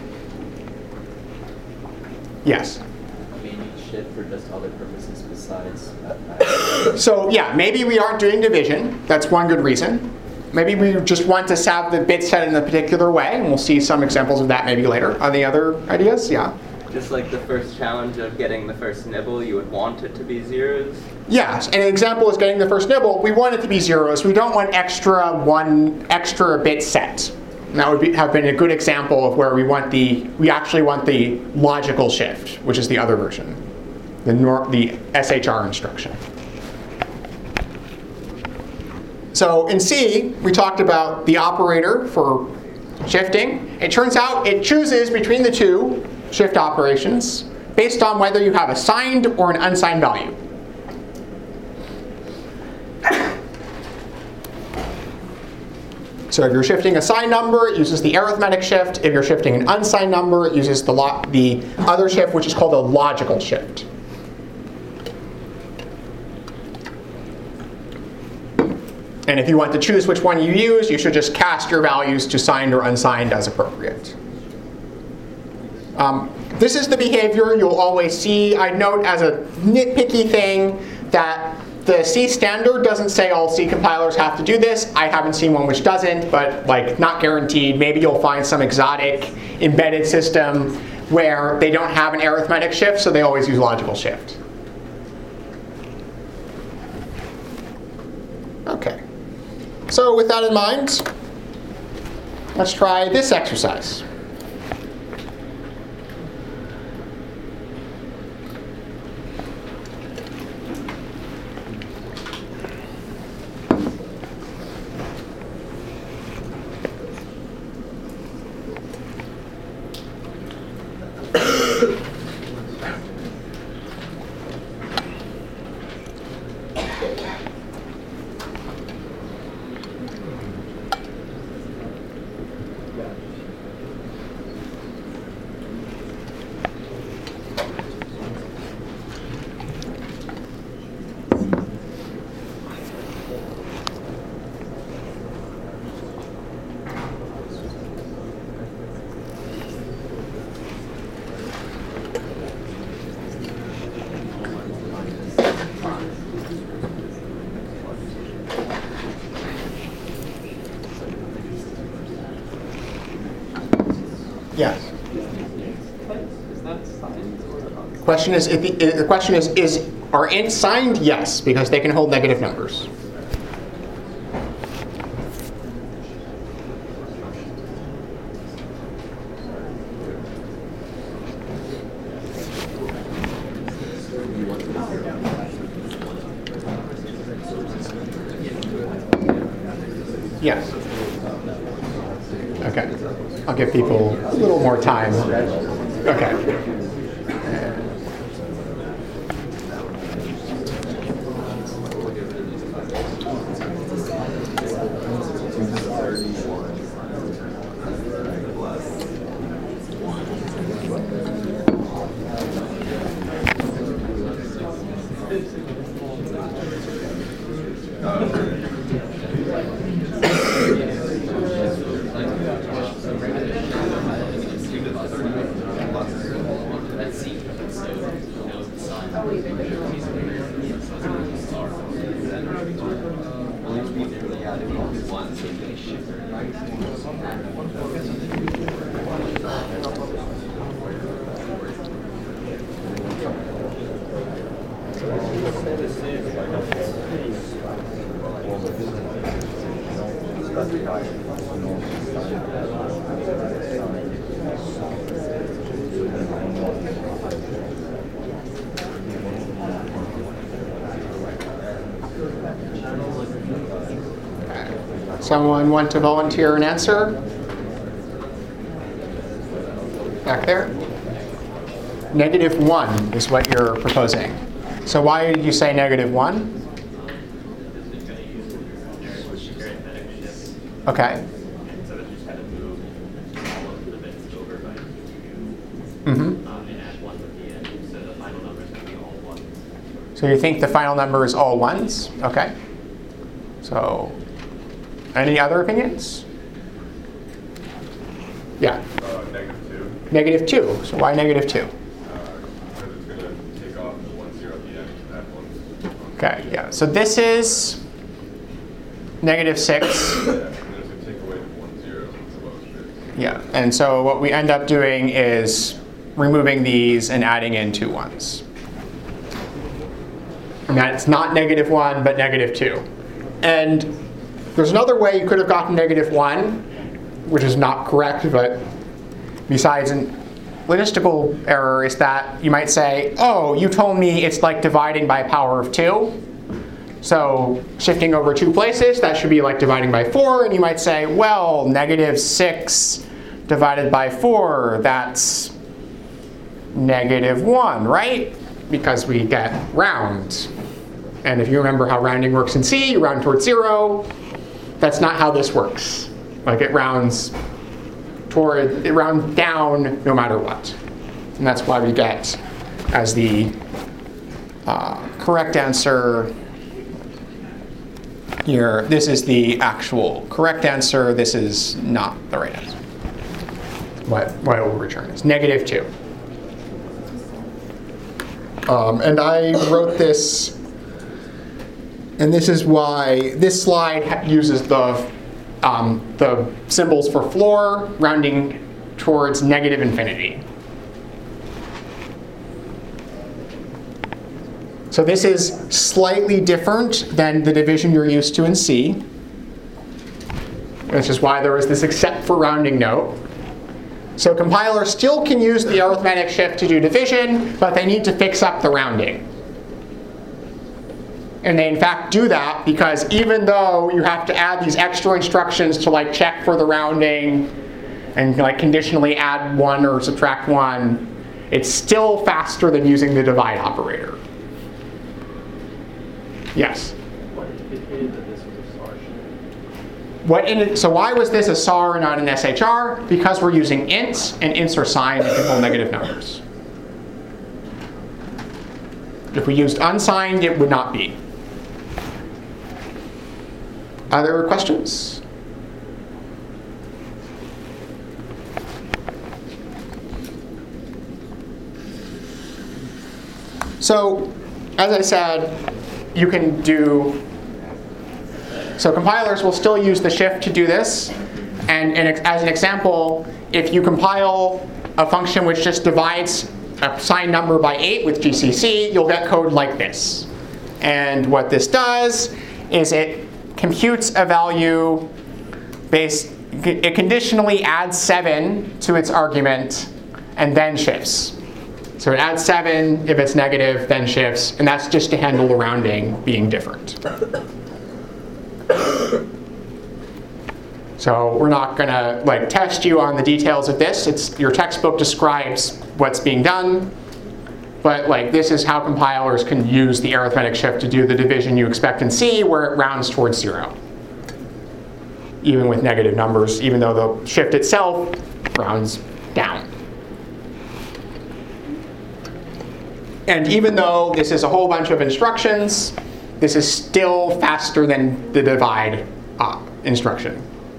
Yes? Maybe shift for just other purposes besides So yeah, maybe we aren't doing division. That's one good reason. Maybe we just want to have the bit set in a particular way, and we'll see some examples of that maybe later. Are the other ideas? Yeah? Just like the first challenge of getting the first nibble, you would want it to be zeros? Yes, and an example is getting the first nibble. We want it to be zeros. We don't want one extra bit set. And that would have been a good example of where we actually want the logical shift, which is the other version, the SHR instruction. So in C, we talked about the operator for shifting. It turns out it chooses between the two shift operations based on whether you have a signed or an unsigned value. So if you're shifting a signed number, it uses the arithmetic shift. If you're shifting an unsigned number, it uses the other shift, which is called a logical shift. And if you want to choose which one you use, you should just cast your values to signed or unsigned as appropriate. This is the behavior you'll always see. I note as a nitpicky thing that the C standard doesn't say all C compilers have to do this. I haven't seen one which doesn't, but like not guaranteed. Maybe you'll find some exotic embedded system where they don't have an arithmetic shift, so they always use logical shift. Okay. So with that in mind, let's try this exercise. Yes. The question is are ints signed? Yes, because they can hold negative numbers. Yes. Okay. I'll give people a little more time. Okay. Someone want to volunteer an answer? Back there? -1 is what you're proposing. So why did you say -1? Okay. So you think the final number is all ones? Okay. So any other opinions? Yeah. -2. So why -2? Because it's going to take off the 1 0 at the end. That one's okay, yeah. So this is -6. and then it's going to take away the 1 0. It's the lowest bit. Yeah, and so what we end up doing is removing these and adding in 2 ones. And that's not -1, but -2. And there's another way you could have gotten -1, which is not correct, but besides an logistical error, is that you might say, oh, you told me it's like dividing by a power of 2. So shifting over 2 places, that should be like dividing by 4. And you might say, well, -6 divided by 4, that's -1, right? Because we get round. And if you remember how rounding works in C, you round towards 0. That's not how this works. Like it rounds down no matter what. And that's why we get as the correct answer here, this is the actual correct answer. This is not the right answer. What it will return is -2. And I wrote this, and this is why this slide uses the symbols for floor rounding towards -infinity. So this is slightly different than the division you're used to in C, which is why there is this except for rounding note. So compilers still can use the arithmetic shift to do division, but they need to fix up the rounding. And they in fact do that because even though you have to add these extra instructions to like check for the rounding and like conditionally add 1 or subtract 1, it's still faster than using the divide operator. Yes? What indicated that this was a SAR? So why was this a SAR and not an SHR? Because we're using ints, and ints are signed with whole negative numbers. If we used unsigned, it would not be. Other questions? So, as I said, you can do, so compilers will still use the shift to do this. And as an example, if you compile a function which just divides a signed number by 8 with GCC, you'll get code like this. And what this does is it computes a value it conditionally adds 7 to its argument and then shifts. So it adds 7, if it's negative, then shifts, and that's just to handle the rounding being different. So we're not gonna like test you on the details of this. Your textbook describes what's being done, but like this is how compilers can use the arithmetic shift to do the division you expect in C, where it rounds towards 0, even with negative numbers, even though the shift itself rounds down. And even though this is a whole bunch of instructions, this is still faster than the divide instruction.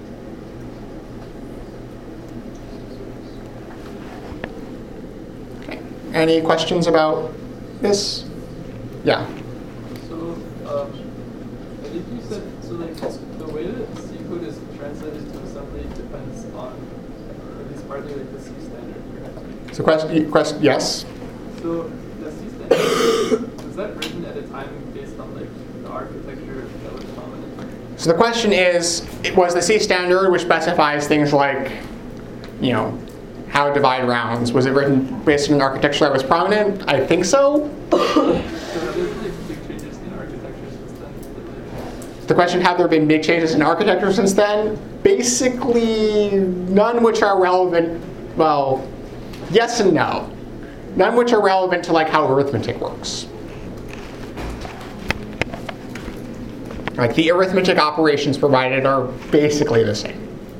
Okay. Any questions about this? Yeah. So, I think you said, so like the way that C code is translated to assembly depends on, at least partly like the C standard, correct? So question, yes? So the C standard, was that written at a time based on like the architecture that was prominent? So the question is, was the C standard, which specifies things like, you know, how to divide rounds, was it written based on an architecture that was prominent? I think so. So have there been like big changes in architecture since then? The question, have there been big changes in architecture since then? Basically, none which are relevant, well, yes and no. None which are relevant to like how arithmetic works. Like the arithmetic operations provided are basically the same.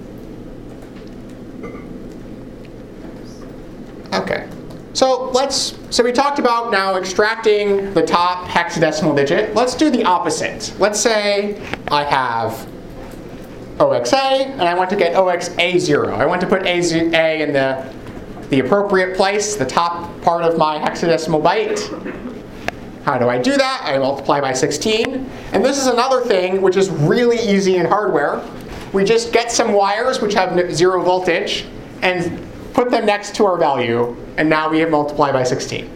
Okay, so we talked about now extracting the top hexadecimal digit. Let's do the opposite. Let's say I have OXA and I want to get OXA0. I want to put A in the appropriate place, the top part of my hexadecimal byte. How do I do that? I multiply by 16. And this is another thing which is really easy in hardware. We just get some wires which have 0 voltage and put them next to our value, and now we have multiplied by 16.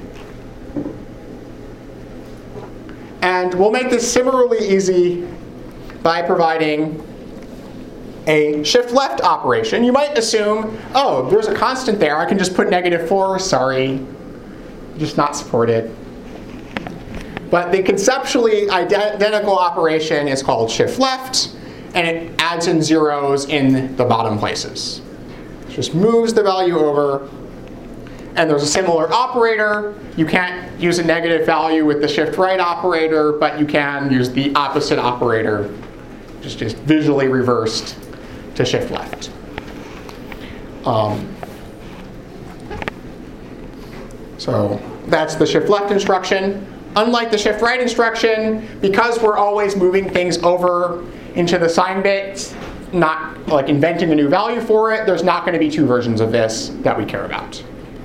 And we'll make this similarly easy by providing a shift left operation, you might assume, oh, there's a constant there. I can just put -4. Sorry, just not supported. But the conceptually identical operation is called shift left, and it adds in zeros in the bottom places. It just moves the value over. And there's a similar operator. You can't use a negative value with the shift right operator, but you can use the opposite operator, just visually reversed to shift left. So that's the shift left instruction. Unlike the shift right instruction, because we're always moving things over into the sign bit, not like inventing a new value for it, there's not going to be two versions of this that we care about.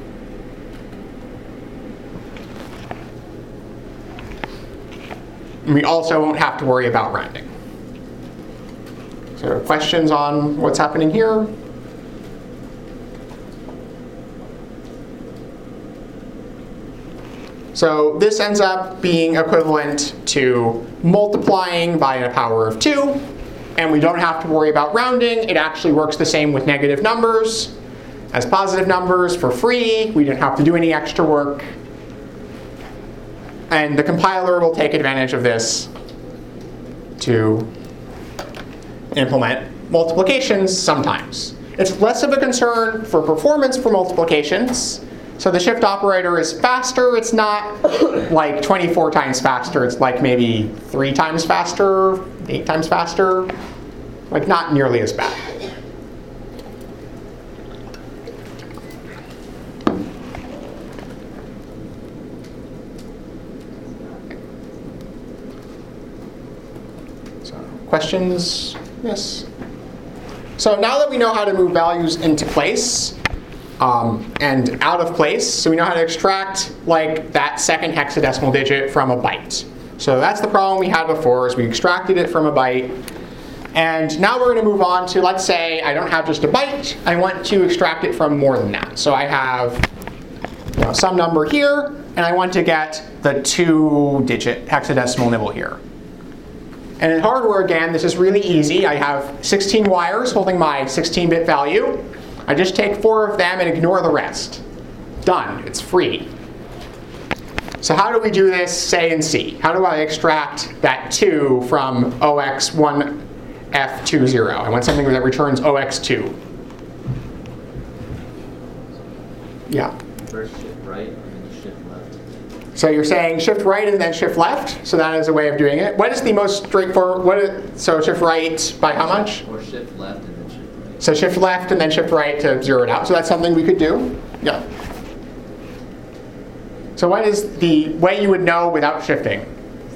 And we also won't have to worry about rounding. So questions on what's happening here? So this ends up being equivalent to multiplying by a power of 2. And we don't have to worry about rounding. It actually works the same with negative numbers as positive numbers for free. We didn't have to do any extra work. And the compiler will take advantage of this to implement multiplications sometimes. It's less of a concern for performance for multiplications. So the shift operator is faster. It's not like 24 times faster. It's like maybe 3 times faster, 8 times faster. Like not nearly as bad. So questions? Yes? So now that we know how to move values into place, and out of place, so we know how to extract like that second hexadecimal digit from a byte. So that's the problem we had before, is we extracted it from a byte. And now we're going to move on to, let's say I don't have just a byte, I want to extract it from more than that. So I have some number here, and I want to get the 2-digit hexadecimal nibble here. And in hardware, again, this is really easy. I have 16 wires holding my 16-bit value. I just take 4 of them and ignore the rest. Done. It's free. So how do we do this, say, in C? How do I extract that 2 from OX1F20? I want something that returns OX2. Yeah? First shift right and then shift left. So you're saying shift right and then shift left? So that is a way of doing it. What is the most straightforward? So shift right by how much? Or shift left and then shift right. So shift left and then shift right to zero it out. So that's something we could do? Yeah. So what is the way you would know without shifting?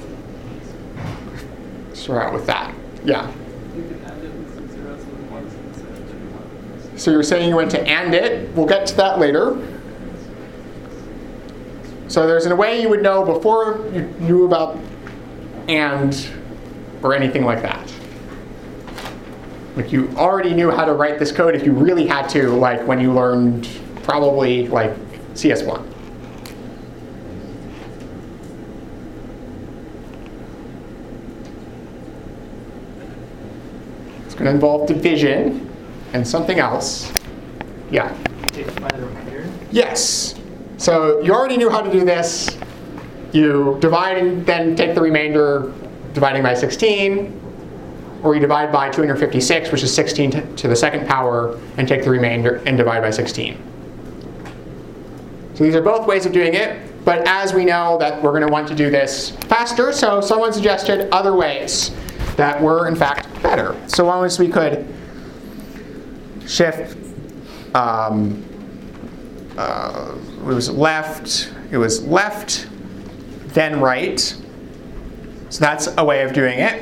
Start out with that. Yeah. You can add it with some zeros and ones instead of 2 1. So you're saying you went to AND it. We'll get to that later. So there's a way you would know before you knew about AND or anything like that. Like you already knew how to write this code if you really had to, like when you learned probably like CS1. It's going to involve division and something else. Yeah? Yes. So you already knew how to do this. You divide and then take the remainder dividing by 16. Or you divide by 256, which is 16 to the second power, and take the remainder and divide by 16. So these are both ways of doing it. But as we know that we're going to want to do this faster, so someone suggested other ways that were, in fact, better. So one was we could shift, it was left, then right. So that's a way of doing it.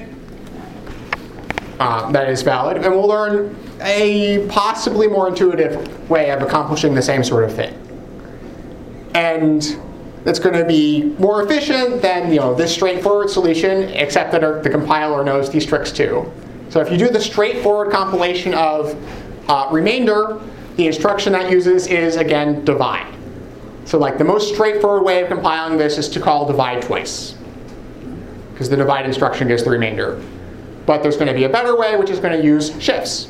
That is valid. And we'll learn a possibly more intuitive way of accomplishing the same sort of thing. And it's going to be more efficient than this straightforward solution, except that the compiler knows these tricks too. So if you do the straightforward compilation of remainder, the instruction that uses is, again, divide. So like the most straightforward way of compiling this is to call divide twice, because the divide instruction gives the remainder. But there's going to be a better way, which is going to use shifts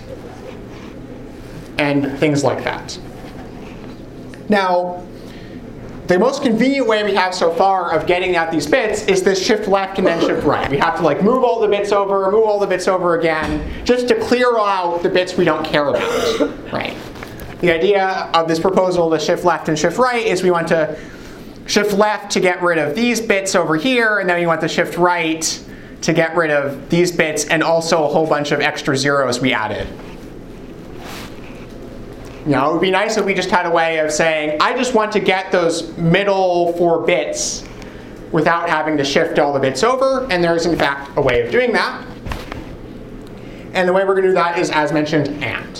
and things like that. Now, the most convenient way we have so far of getting at these bits is this shift left and then shift right. We have to like move all the bits over again, just to clear out the bits we don't care about, right? The idea of this proposal to shift left and shift right is we want to shift left to get rid of these bits over here, and then we want to shift right to get rid of these bits and also a whole bunch of extra zeros we added. You know, it would be nice if we just had a way of saying, I just want to get those middle 4 bits without having to shift all the bits over, and there's in fact a way of doing that. And the way we're going to do that is, as mentioned, AND.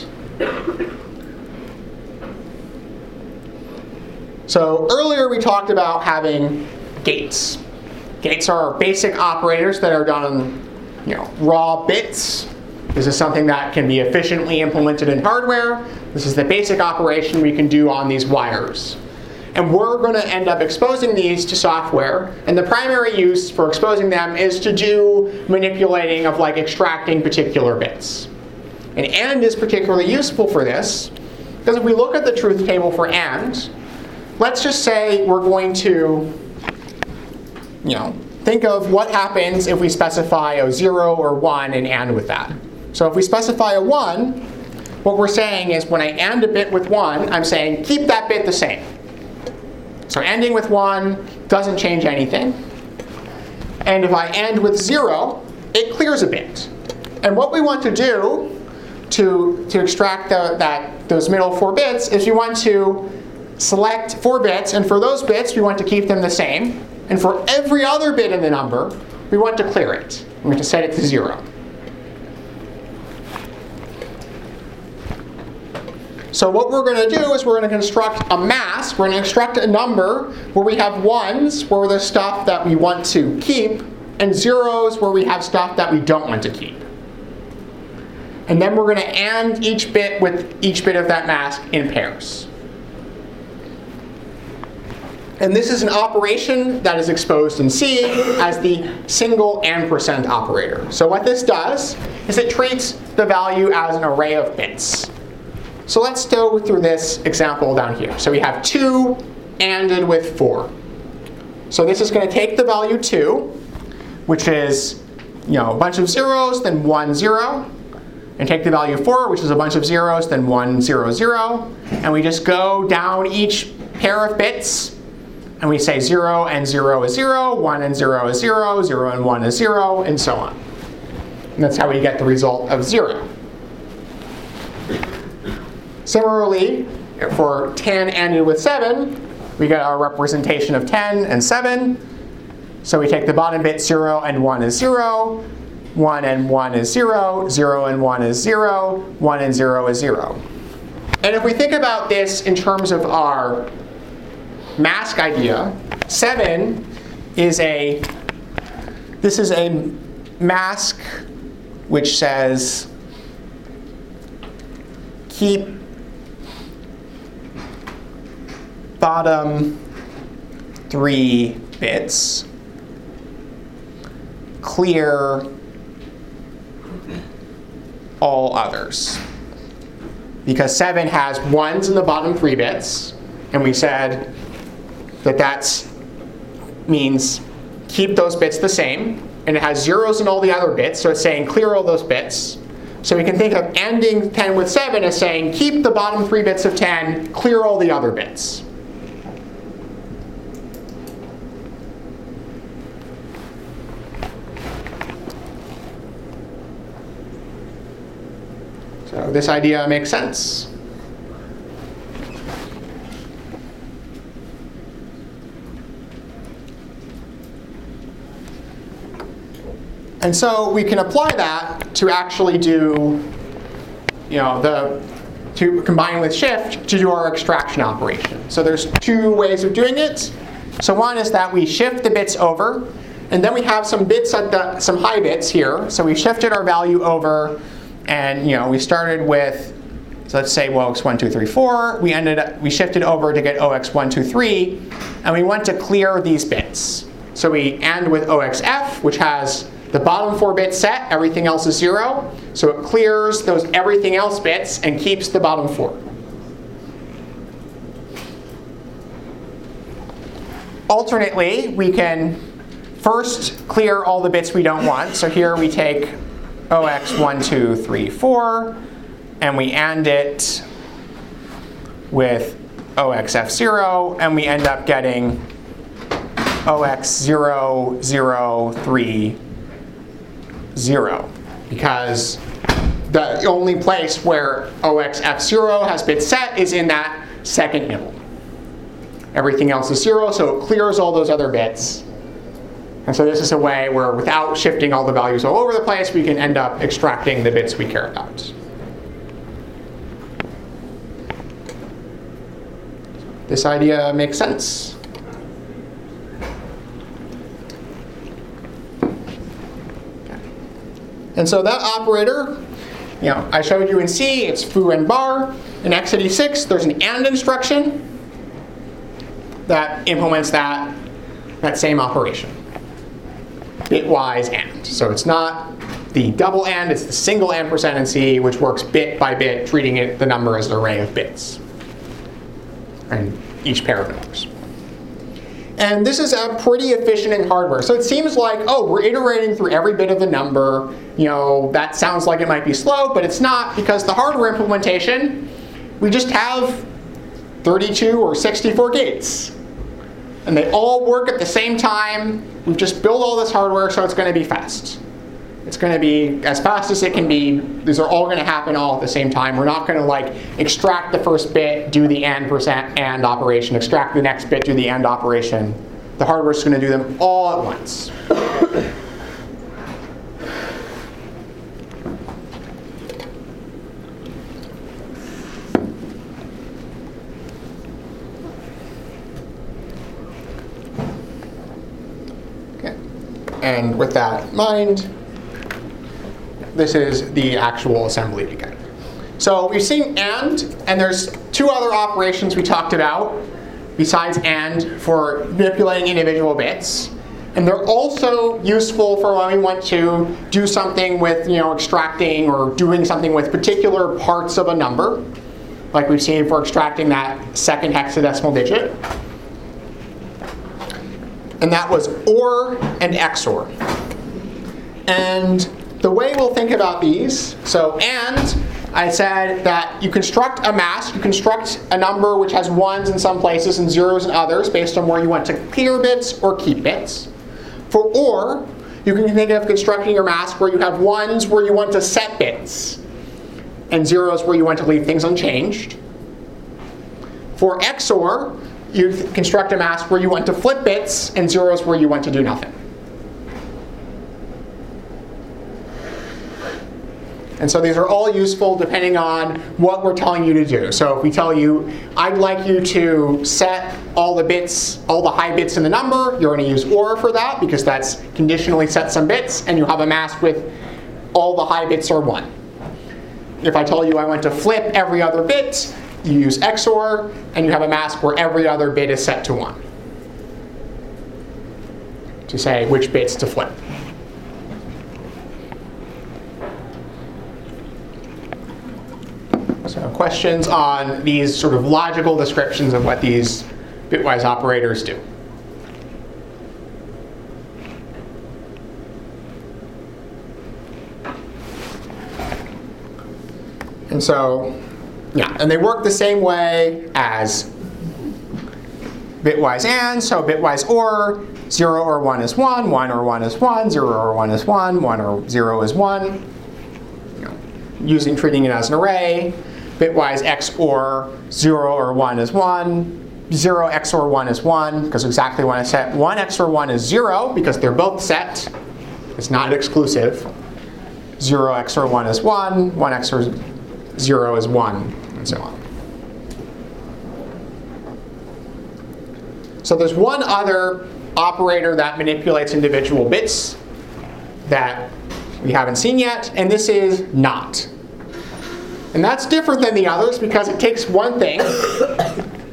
So earlier we talked about having gates. Gates are basic operators that are done on raw bits. This is something that can be efficiently implemented in hardware. This is the basic operation we can do on these wires. And we're going to end up exposing these to software. And the primary use for exposing them is to do manipulating of like extracting particular bits. And AND is particularly useful for this, because if we look at the truth table for AND, let's just say we're going to think of what happens if we specify a 0 or 1 and AND with that. So if we specify a 1, what we're saying is when I AND a bit with 1, I'm saying keep that bit the same. So ANDing with 1 doesn't change anything. And if I AND with 0, it clears a bit. And what we want to do to extract those middle 4 bits is we want to select 4 bits, and for those bits we want to keep them the same. And for every other bit in the number, we want to clear it. We want to set it to 0. So what we're going to do is we're going to construct a mask. We're going to construct a number where we have 1s where there's stuff that we want to keep, and 0s where we have stuff that we don't want to keep. And then we're going to AND each bit with each bit of that mask in pairs. And this is an operation that is exposed in C as the single ampersand operator. So what this does is it treats the value as an array of bits. So let's go through this example down here. So we have 2 ANDed with 4. So this is going to take the value 2, which is a bunch of zeros, then 1, 0, and take the value 4, which is a bunch of zeros, then 1, 0, 0. And we just go down each pair of bits, and we say 0 and 0 is 0, 1 and 0 is 0, 0 and 1 is 0, and so on. And that's how we get the result of 0. Similarly, for 10 ANDed with 7, we get our representation of 10 and 7. So we take the bottom bit 0 and 1 is 0, 1 and 1 is 0, 0 and 1 is 0, 1 and 0 is 0. And if we think about this in terms of our mask idea, 7 is a mask which says keep bottom 3 bits, clear all others. Because 7 has 1s in the bottom 3 bits, and we said that means keep those bits the same, and it has 0s in all the other bits, so it's saying clear all those bits. So we can think of ANDing 10 with 7 as saying keep the bottom 3 bits of 10, clear all the other bits. So this idea makes sense. And so we can apply that to actually do, to combine with shift to do our extraction operation. So there's 2 ways of doing it. So one is that we shift the bits over, and then we have some bits at some high bits here. So we shifted our value over, and we started with, so let's say OX 1, 2, 3, 4. We shifted over to get OX 1, 2, 3, and we want to clear these bits. So we AND with OXF, which has The bottom 4 bits set, everything else is 0. So it clears those everything else bits and keeps the bottom 4. Alternately, we can first clear all the bits we don't want. So here we take OX 1, 2, 3, 4, and we AND it with OXF0, and we end up getting OX 0, 0, 3, 0. Because the only place where OXF0 has been set is in that second nibble. Everything else is 0, so it clears all those other bits. And so this is a way where, without shifting all the values all over the place, we can end up extracting the bits we care about. This idea makes sense? And so that operator, I showed you in C, it's foo and bar. In x86, there's an AND instruction that implements that same operation. Bitwise AND. So it's not the double AND, it's the single AND percent in C, which works bit by bit, treating the number as an array of bits. And each pair of numbers. And this is pretty efficient in hardware. So it seems like, oh, we're iterating through every bit of the number. That sounds like it might be slow, but it's not, because the hardware implementation, we just have 32 or 64 gates. And they all work at the same time. We've just built all this hardware, so it's going to be fast. It's going to be as fast as it can be. These are all going to happen all at the same time. We're not going to extract the first bit, do the AND percent AND operation, extract the next bit, do the AND operation. The hardware's going to do them all at once. Okay. And with that in mind, this is the actual assembly we get. So we've seen AND, and there's 2 other operations we talked about besides AND for manipulating individual bits. And they're also useful for when we want to do something with extracting or doing something with particular parts of a number, like we've seen for extracting that second hexadecimal digit. And that was OR and XOR. And the way we'll think about these, so AND, I said that you construct a mask, you construct a number which has 1s in some places and 0s in others based on where you want to clear bits or keep bits. For OR, you can think of constructing your mask where you have 1s where you want to set bits and 0s where you want to leave things unchanged. For XOR, you construct a mask where you want to flip bits and 0s where you want to do nothing. And so these are all useful depending on what we're telling you to do. So if we tell you, I'd like you to set all the bits, all the high bits in the number, you're going to use OR for that, because that's conditionally set some bits, and you have a mask with all the high bits are 1. If I tell you I want to flip every other bit, you use XOR, and you have a mask where every other bit is set to 1. To say which bits to flip. So questions on these sort of logical descriptions of what these bitwise operators do? And so, yeah, and they work the same way as bitwise AND. So bitwise OR, 0 or 1 is 1, 1 or 1 is 1, 0 or 1 is 1, 1 or 0 is 1. Treating it as an array. Bitwise XOR, 0 or 1 is 1, 0 XOR 1 is 1, because exactly when I set 1 XOR 1 is 0, because they're both set. It's not exclusive. 0 XOR 1 is 1, 1 XOR 0 is 1, and so on. So there's one other operator that manipulates individual bits that we haven't seen yet, and this is NOT. And that's different than the others because it takes one thing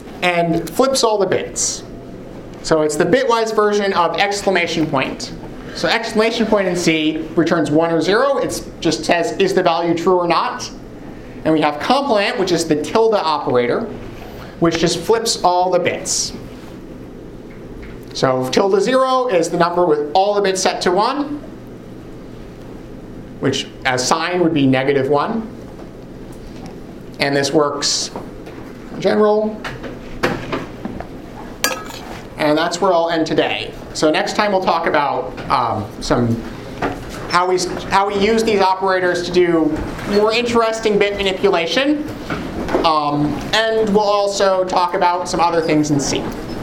and flips all the bits. So it's the bitwise version of exclamation point. So exclamation point in C returns 1 or 0. It just says, is the value true or not? And we have complement, which is the tilde operator, which just flips all the bits. So tilde 0 is the number with all the bits set to 1, which as sign would be -1. And this works in general. And that's where I'll end today. So next time we'll talk about how we use these operators to do more interesting bit manipulation. And we'll also talk about some other things in C.